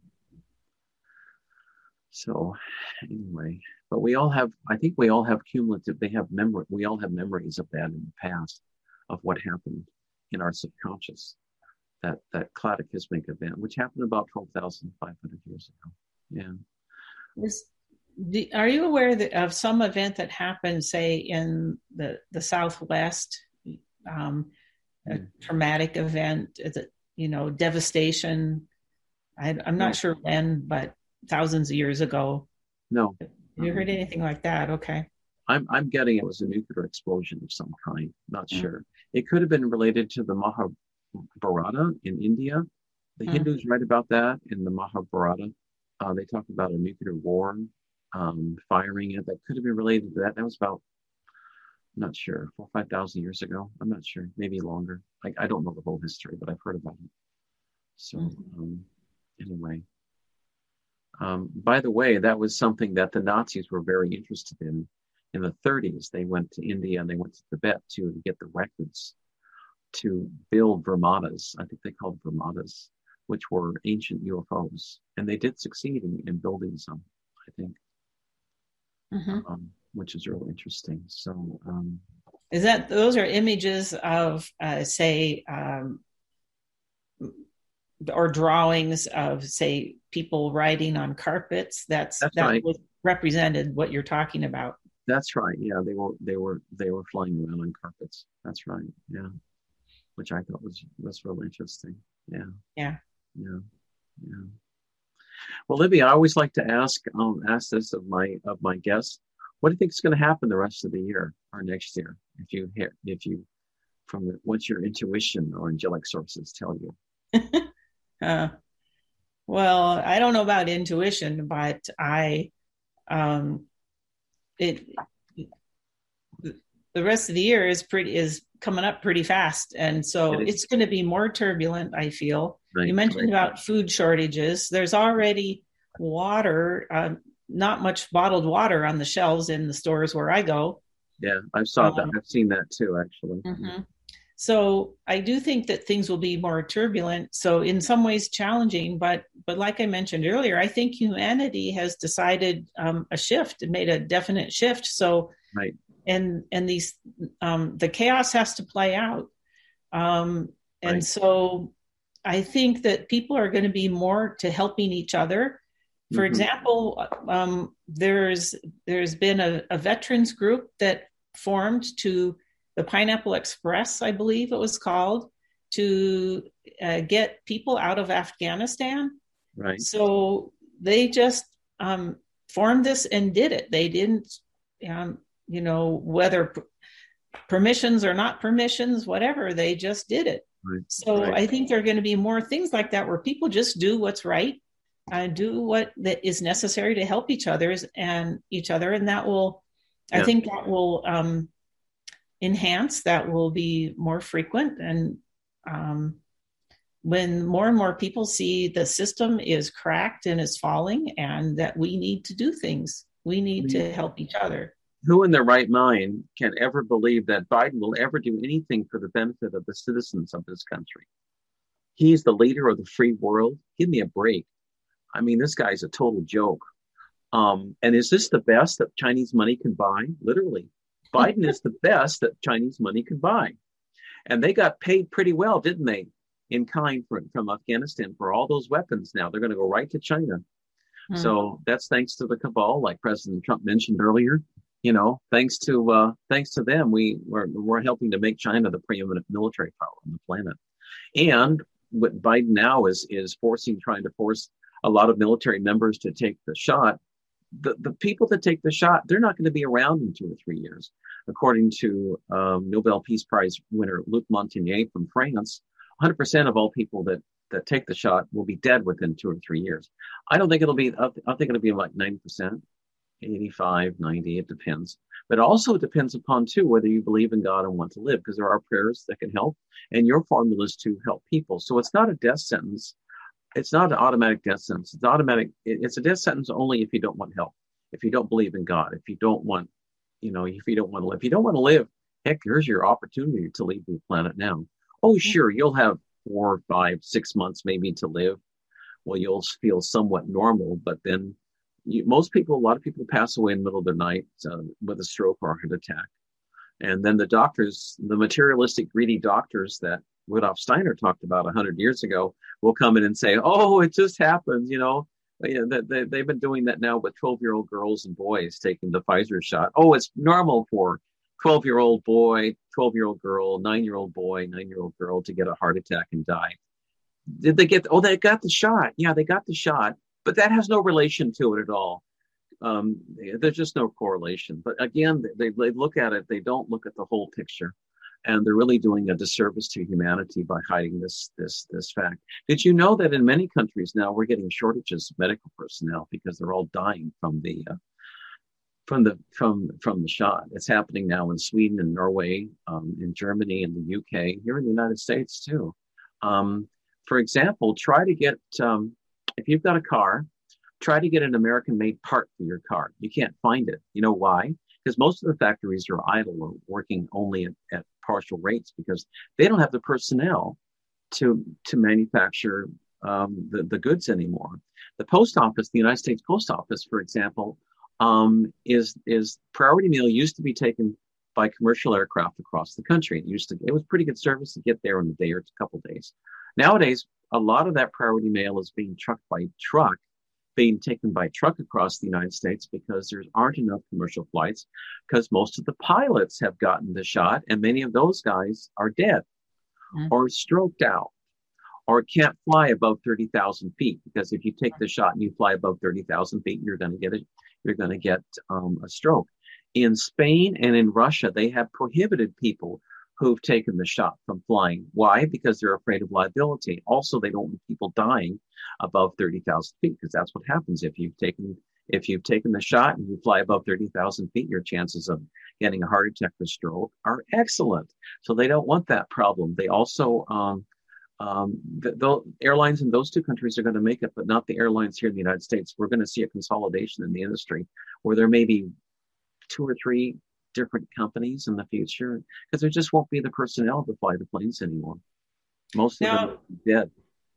So anyway, but we all have, I think we all have cumulative, they have memory, we all have memories of that in the past, of what happened in our subconscious, that, that cataclysmic event, which happened about twelve thousand five hundred years ago. Yeah. Is, are you aware that, of some event that happened, say, in the, the Southwest, um, a mm. traumatic event, is it, you know, devastation? I, I'm not no. sure when, but thousands of years ago. No. Have you heard anything like that? Okay. I'm I'm getting it was a nuclear explosion of some kind. Not mm. sure. It could have been related to the Mahabharata in India. The mm. Hindus write about that in the Mahabharata. Uh, they talk about a nuclear war, um, firing it. That could have been related to that. That was about, I'm not sure, four or five thousand years ago. I'm not sure. Maybe longer. Like I don't know the whole history, but I've heard about it. So mm. um, anyway. Um, by the way, that was something that the Nazis were very interested in. In the thirties, they went to India and they went to Tibet to get the records to build Brahmanas. I think they called Brahmanas, which were ancient U F Os. And they did succeed in, in building some, I think, mm-hmm. um, which is really interesting. So, um, is that, those are images of, uh, say, um, or drawings of, say, people riding on carpets. That's, That's that right. was represented what you're talking about. That's right. Yeah, they were they were they were flying around on carpets. That's right. Yeah, which I thought was was really interesting. Yeah. Yeah. Yeah. Yeah. Well, Libby, I always like to ask um ask this of my of my guests. What do you think is going to happen the rest of the year or next year? If you hear if you from the, what's your intuition or angelic sources tell you? uh, well, I don't know about intuition, but I, um, it, the rest of the year is pretty, is coming up pretty fast. And so it it's going to be more turbulent, I feel. Right, you mentioned right. about food shortages. There's already water, uh, not much bottled water on the shelves in the stores where I go. Yeah, I saw um, that. I've seen that too, actually. Mm-hmm. So I do think that things will be more turbulent. So in some ways challenging, but but like I mentioned earlier, I think humanity has decided um, a shift and made a definite shift. So right. and and these um, the chaos has to play out. Um, and right. so I think that people are going to be more to helping each other. For mm-hmm. example, um, there's there's been a, a veterans group that formed to the Pineapple Express, I believe it was called, to uh, get people out of Afghanistan. Right. So they just um, formed this and did it. They didn't, um, you know, whether p- permissions or not permissions, whatever, they just did it. Right. So right. I think there are going to be more things like that where people just do what's right, uh, do what that is necessary to help each other's and each other, and that will, yeah. I think that will. Um, enhance, that will be more frequent. And um, when more and more people see the system is cracked and is falling and that we need to do things, we need to help each other. Who in their right mind can ever believe that Biden will ever do anything for the benefit of the citizens of this country? He's the leader of the free world. Give me a break. I mean, this guy's a total joke. Um, and is this the best that Chinese money can buy? Literally. Biden is the best that Chinese money could buy. And they got paid pretty well, didn't they, in kind for, from Afghanistan for all those weapons. Now they're going to go right to China. Mm. So that's thanks to the cabal, like President Trump mentioned earlier. You know, thanks to uh, thanks to them, we, we're, we're helping to make China the preeminent military power on the planet. And what Biden now is is forcing, trying to force a lot of military members to take the shot the, the people that take the shot, they're not going to be around in two or three years. According to um, Nobel Peace Prize winner Luc Montagnier from France, one hundred percent of all people that, that take the shot will be dead within two or three years. I don't think it'll be, I think it'll be like ninety percent, eighty-five, ninety, it depends. But also it depends upon, too, whether you believe in God and want to live, because there are prayers that can help, and your formula is to help people. So it's not a death sentence. It's not an automatic death sentence. It's automatic. It's a death sentence only if you don't want help, if you don't believe in God, if you don't want, you know, if you don't want to live. If you don't want to live, heck, here's your opportunity to leave the planet now. Oh, sure, you'll have four, five, six months maybe to live. Well, you'll feel somewhat normal, but then you, most people, a lot of people pass away in the middle of the night uh, with a stroke or a heart attack. And then the doctors, the materialistic, greedy doctors that Rudolf Steiner talked about a hundred years ago will come in and say, oh, it just happens, you know. You know they, they've been doing that now with twelve-year-old girls and boys taking the Pfizer shot. Oh, it's normal for twelve-year-old boy, twelve-year-old girl, nine-year-old boy, nine-year-old girl to get a heart attack and die. Did they get, oh, they got the shot. Yeah, they got the shot. But that has no relation to it at all. Um, there's just no correlation. But again, they, they look at it, they don't look at the whole picture. And they're really doing a disservice to humanity by hiding this, this, this fact. Did you know that in many countries now we're getting shortages of medical personnel because they're all dying from the, uh, from the, from, from the shot? It's happening now in Sweden and Norway, um, in Germany and the U K, here in the United States too. Um, for example, try to get, um, if you've got a car, try to get an American-made part for your car. You can't find it. You know why? Because most of the factories are idle or working only at, at partial rates because they don't have the personnel to to manufacture um, the, the goods anymore. The post office, the United States Post Office, for example, um, is is priority mail used to be taken by commercial aircraft across the country. It used to it was pretty good service to get there in a day or a couple days. Nowadays, a lot of that priority mail is being trucked by truck, being taken by truck across the United States because there aren't enough commercial flights because most of the pilots have gotten the shot and many of those guys are dead mm. or stroked out or can't fly above thirty thousand feet because if you take the shot and you fly above thirty thousand feet, you're going to get it. You're going to get um, a stroke. In Spain and in Russia, they have prohibited people who've taken the shot from flying. Why? Because they're afraid of liability. Also, they don't want people dying above thirty thousand feet because that's what happens if you've taken if you've taken the shot and you fly above thirty thousand feet, your chances of getting a heart attack or stroke are excellent. So they don't want that problem. They also, um, um, the, the airlines in those two countries are going to make it, but not the airlines here in the United States. We're going to see a consolidation in the industry where there may be two or three different companies in the future because there just won't be the personnel to fly the planes anymore. Most of now, them are dead.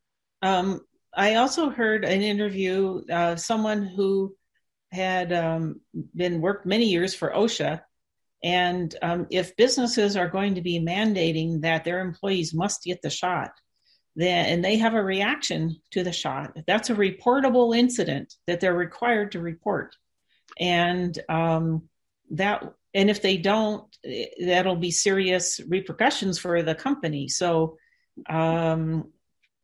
Um, I also heard an interview, uh, someone who had um, been worked many years for OSHA. And um, if businesses are going to be mandating that their employees must get the shot, then and they have a reaction to the shot, that's a reportable incident that they're required to report. And um, that And if they don't, that'll be serious repercussions for the company. So, um,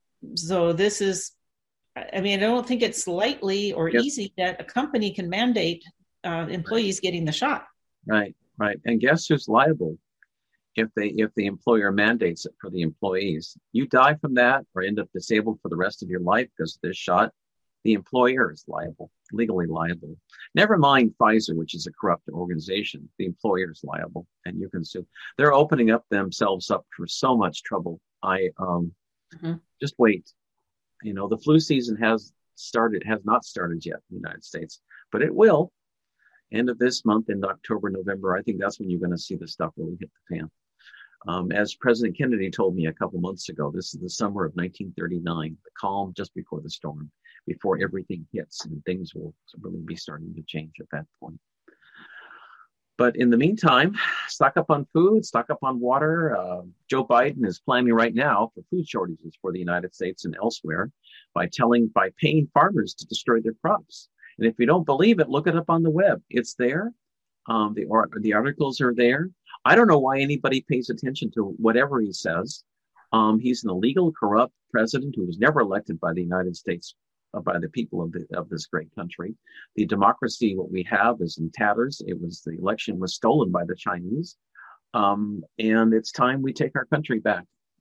so this is, I mean, I don't think it's lightly or yep. easy that a company can mandate uh, employees getting the shot. Right, right. And guess who's liable if they if the employer mandates it for the employees? You die from that or end up disabled for the rest of your life because of this shot. The employer is liable, legally liable. Never mind Pfizer, which is a corrupt organization. The employer is liable, and you can sue. They're opening up themselves up for so much trouble. I um, mm-hmm. just wait. You know, the flu season has started, has not started yet in the United States, but it will. End of this month, in October, November, I think that's when you're going to see the stuff really hit the fan. Um, as President Kennedy told me a couple months ago, this is the summer of nineteen thirty-nine, the calm just before the storm, before everything hits, and things will really be starting to change at that point. But in the meantime, stock up on food, stock up on water. Uh, Joe Biden is planning right now for food shortages for the United States and elsewhere by telling, by paying farmers to destroy their crops. And if you don't believe it, look it up on the web. It's there. Um, the, or, the articles are there. I don't know why anybody pays attention to whatever he says. Um, he's an illegal, corrupt president who was never elected by the United States by the people of, the, of this great country. The democracy, what we have, is in tatters. It was the election was stolen by the Chinese, um, and it's time we take our country back.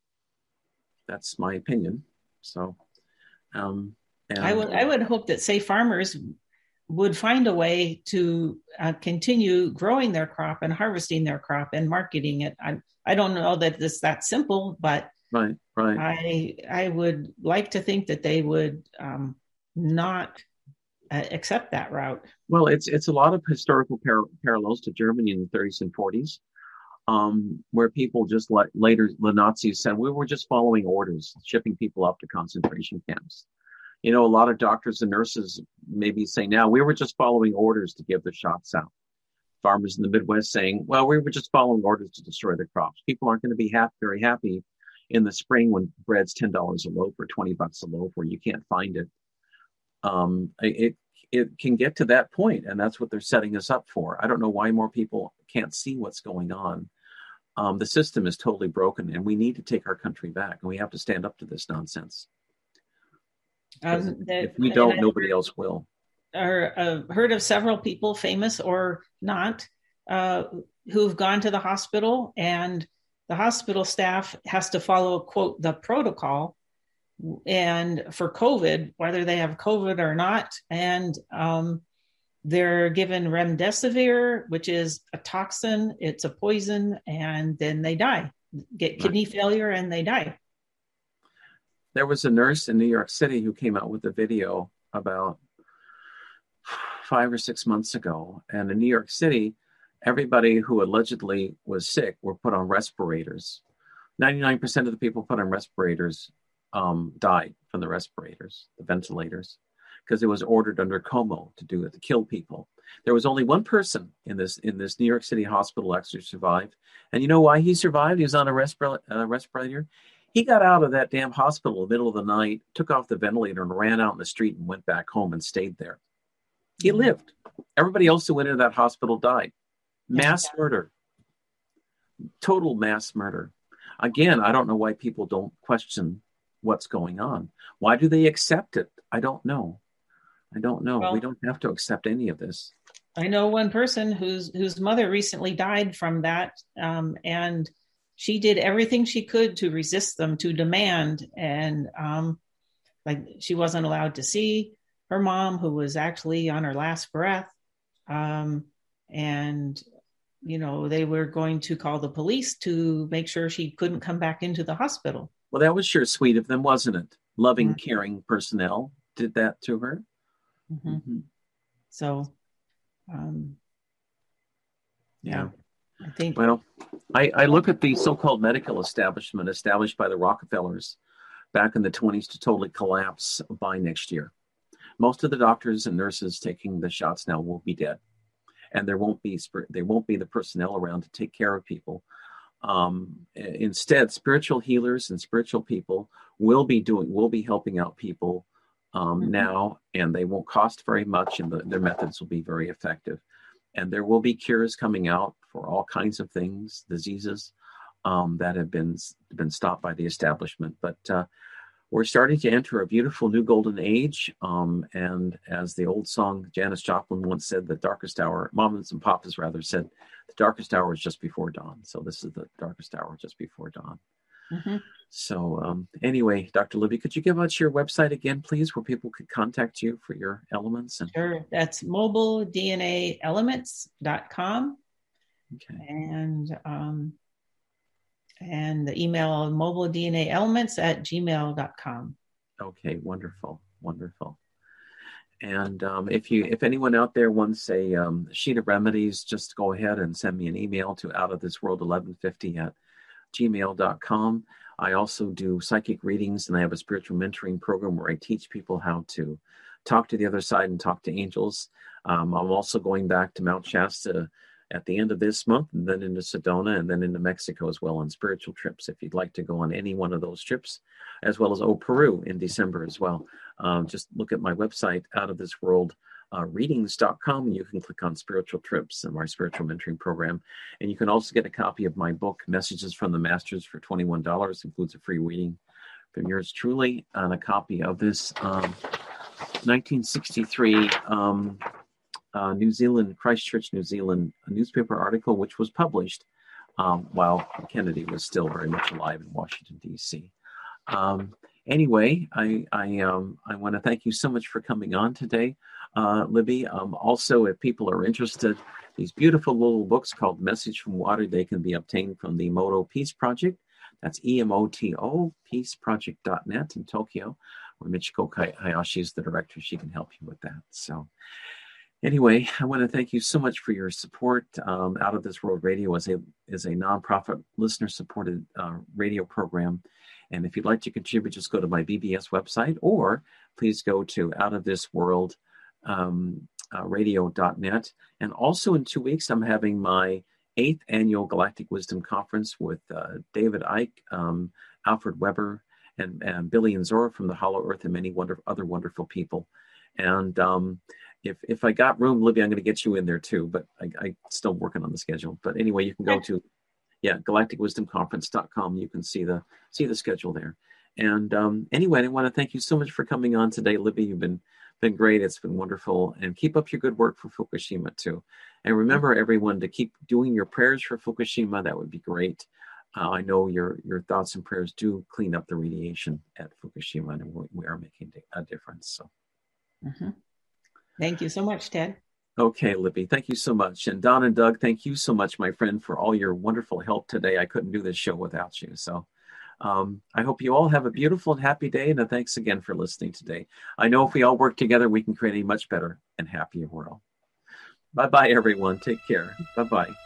That's my opinion. So, um, and, I would I would hope that, say, farmers would find a way to uh, continue growing their crop and harvesting their crop and marketing it. I I don't know that it's that simple, but right, right. I I would like to think that they would um, not uh, accept that route. Well, it's it's a lot of historical par- parallels to Germany in the thirties and forties, um, where people just like later the Nazis said we were just following orders, shipping people up to concentration camps. You know, a lot of doctors and nurses maybe say now we were just following orders to give the shots out. Farmers in the Midwest saying, well, we were just following orders to destroy the crops. People aren't going to be happy, very happy in the spring when bread's ten dollars a loaf or twenty bucks a loaf where you can't find it. Um, it it can get to that point, and that's what they're setting us up for. I don't know why more people can't see what's going on. Um, the system is totally broken, and we need to take our country back, and we have to stand up to this nonsense. Um, that, if we don't, nobody else will. Or uh, heard of several people, famous or not, uh, who've gone to the hospital, and the hospital staff has to follow, quote, the protocol, and for COVID, whether they have COVID or not, and um, they're given remdesivir, which is a toxin, it's a poison, and then they die, get kidney right. failure, and they die. There was a nurse in New York City who came out with a video about five or six months ago. And in New York City, everybody who allegedly was sick were put on respirators. ninety-nine percent of the people put on respirators um, died from the respirators, the ventilators, because it was ordered under Cuomo to do it, to kill people. There was only one person in this in this New York City hospital actually survived. And you know why he survived? He was on a respir- uh, respirator. He got out of that damn hospital in the middle of the night, took off the ventilator and ran out in the street and went back home and stayed there. He lived. Everybody else who went into that hospital died. Mass yeah. murder. Total mass murder. Again, I don't know why people don't question what's going on. Why do they accept it? I don't know. I don't know. Well, we don't have to accept any of this. I know one person whose whose mother recently died from that, um, and she did everything she could to resist them, to demand, and um, like she wasn't allowed to see her mom, who was actually on her last breath, um, and you know they were going to call the police to make sure she couldn't come back into the hospital. Well, that was sure sweet of them, wasn't it? Loving, mm-hmm. caring personnel did that to her. Mm-hmm. Mm-hmm. So, um, yeah. I think. Well, I, I look at the so-called medical establishment established by the Rockefellers back in the twenties to totally collapse by next year. Most of the doctors and nurses taking the shots now will be dead, and there won't be there won't be the personnel around to take care of people. Um, instead, spiritual healers and spiritual people will be doing will be helping out people um, mm-hmm. now, and they won't cost very much, and the, their methods will be very effective. And there will be cures coming out for all kinds of things, diseases um, that have been been stopped by the establishment. But uh, we're starting to enter a beautiful new golden age. Um, and as the old song Janis Joplin once said, the darkest hour, Mamas and Papas rather said, the darkest hour is just before dawn. So this is the darkest hour just before dawn. Mm-hmm. So um, anyway, Doctor Libby, could you give us your website again, please, where people could contact you for your elements? And... Sure. That's mobile D N A elements dot com. Okay. And um, and the email mobile D N A elements at gmail dot com. Okay, wonderful, wonderful. And um, if you, if anyone out there wants a um, sheet of remedies, just go ahead and send me an email to out of this world eleven fifty at gmail dot com. I also do psychic readings, and I have a spiritual mentoring program where I teach people how to talk to the other side and talk to angels. Um, I'm also going back to Mount Shasta at the end of this month, and then into Sedona, and then into Mexico as well on spiritual trips. If you'd like to go on any one of those trips, as well as oh, Peru in December as well. Um, just look at my website, out of this world uh, readings dot com, and you can click on spiritual trips and my spiritual mentoring program. And you can also get a copy of my book, Messages from the Masters, for twenty-one dollars. Includes a free reading from yours truly and a copy of this um, nineteen sixty-three um, uh, New Zealand, Christchurch, New Zealand, a newspaper article which was published um, while Kennedy was still very much alive in Washington, D C. Um, anyway, I I, um, I want to thank you so much for coming on today, uh, Libby. Um, also, if people are interested, these beautiful little books called Message from Water, they can be obtained from the Emoto Peace Project. That's E M O T O, peace project dot net in Tokyo, where Michiko Hayashi is the director. She can help you with that. So anyway, I want to thank you so much for your support. Um, Out of This World Radio is a, is a nonprofit listener-supported uh, radio program. And if you'd like to contribute, just go to my B B S website, or please go to out of this world radio dot net. And also in two weeks, I'm having my eighth annual Galactic Wisdom Conference with uh, David Icke, um, Alfred Weber, and, and Billy and Zora from the Hollow Earth, and many wonder, other wonderful people. And um, if if I got room, Libby, I'm going to get you in there too, but I, I'm still working on the schedule. But anyway, you can go to yeah galactic wisdom conference dot com. You can see the see the schedule there. And um, anyway, I want to thank you so much for coming on today, Libby. You've been been great. It's been wonderful. And keep up your good work for Fukushima too. And remember, everyone, to keep doing your prayers for Fukushima. That would be great. Uh, I know your your thoughts and prayers do clean up the radiation at Fukushima, and we, we are making a difference. So, mm-hmm. Thank you so much, Ted. Okay, Libby, thank you so much. And Don and Doug, thank you so much, my friend, for all your wonderful help today. I couldn't do this show without you. So um, I hope you all have a beautiful and happy day. And thanks again for listening today. I know if we all work together, we can create a much better and happier world. Bye-bye, everyone. Take care. Bye-bye.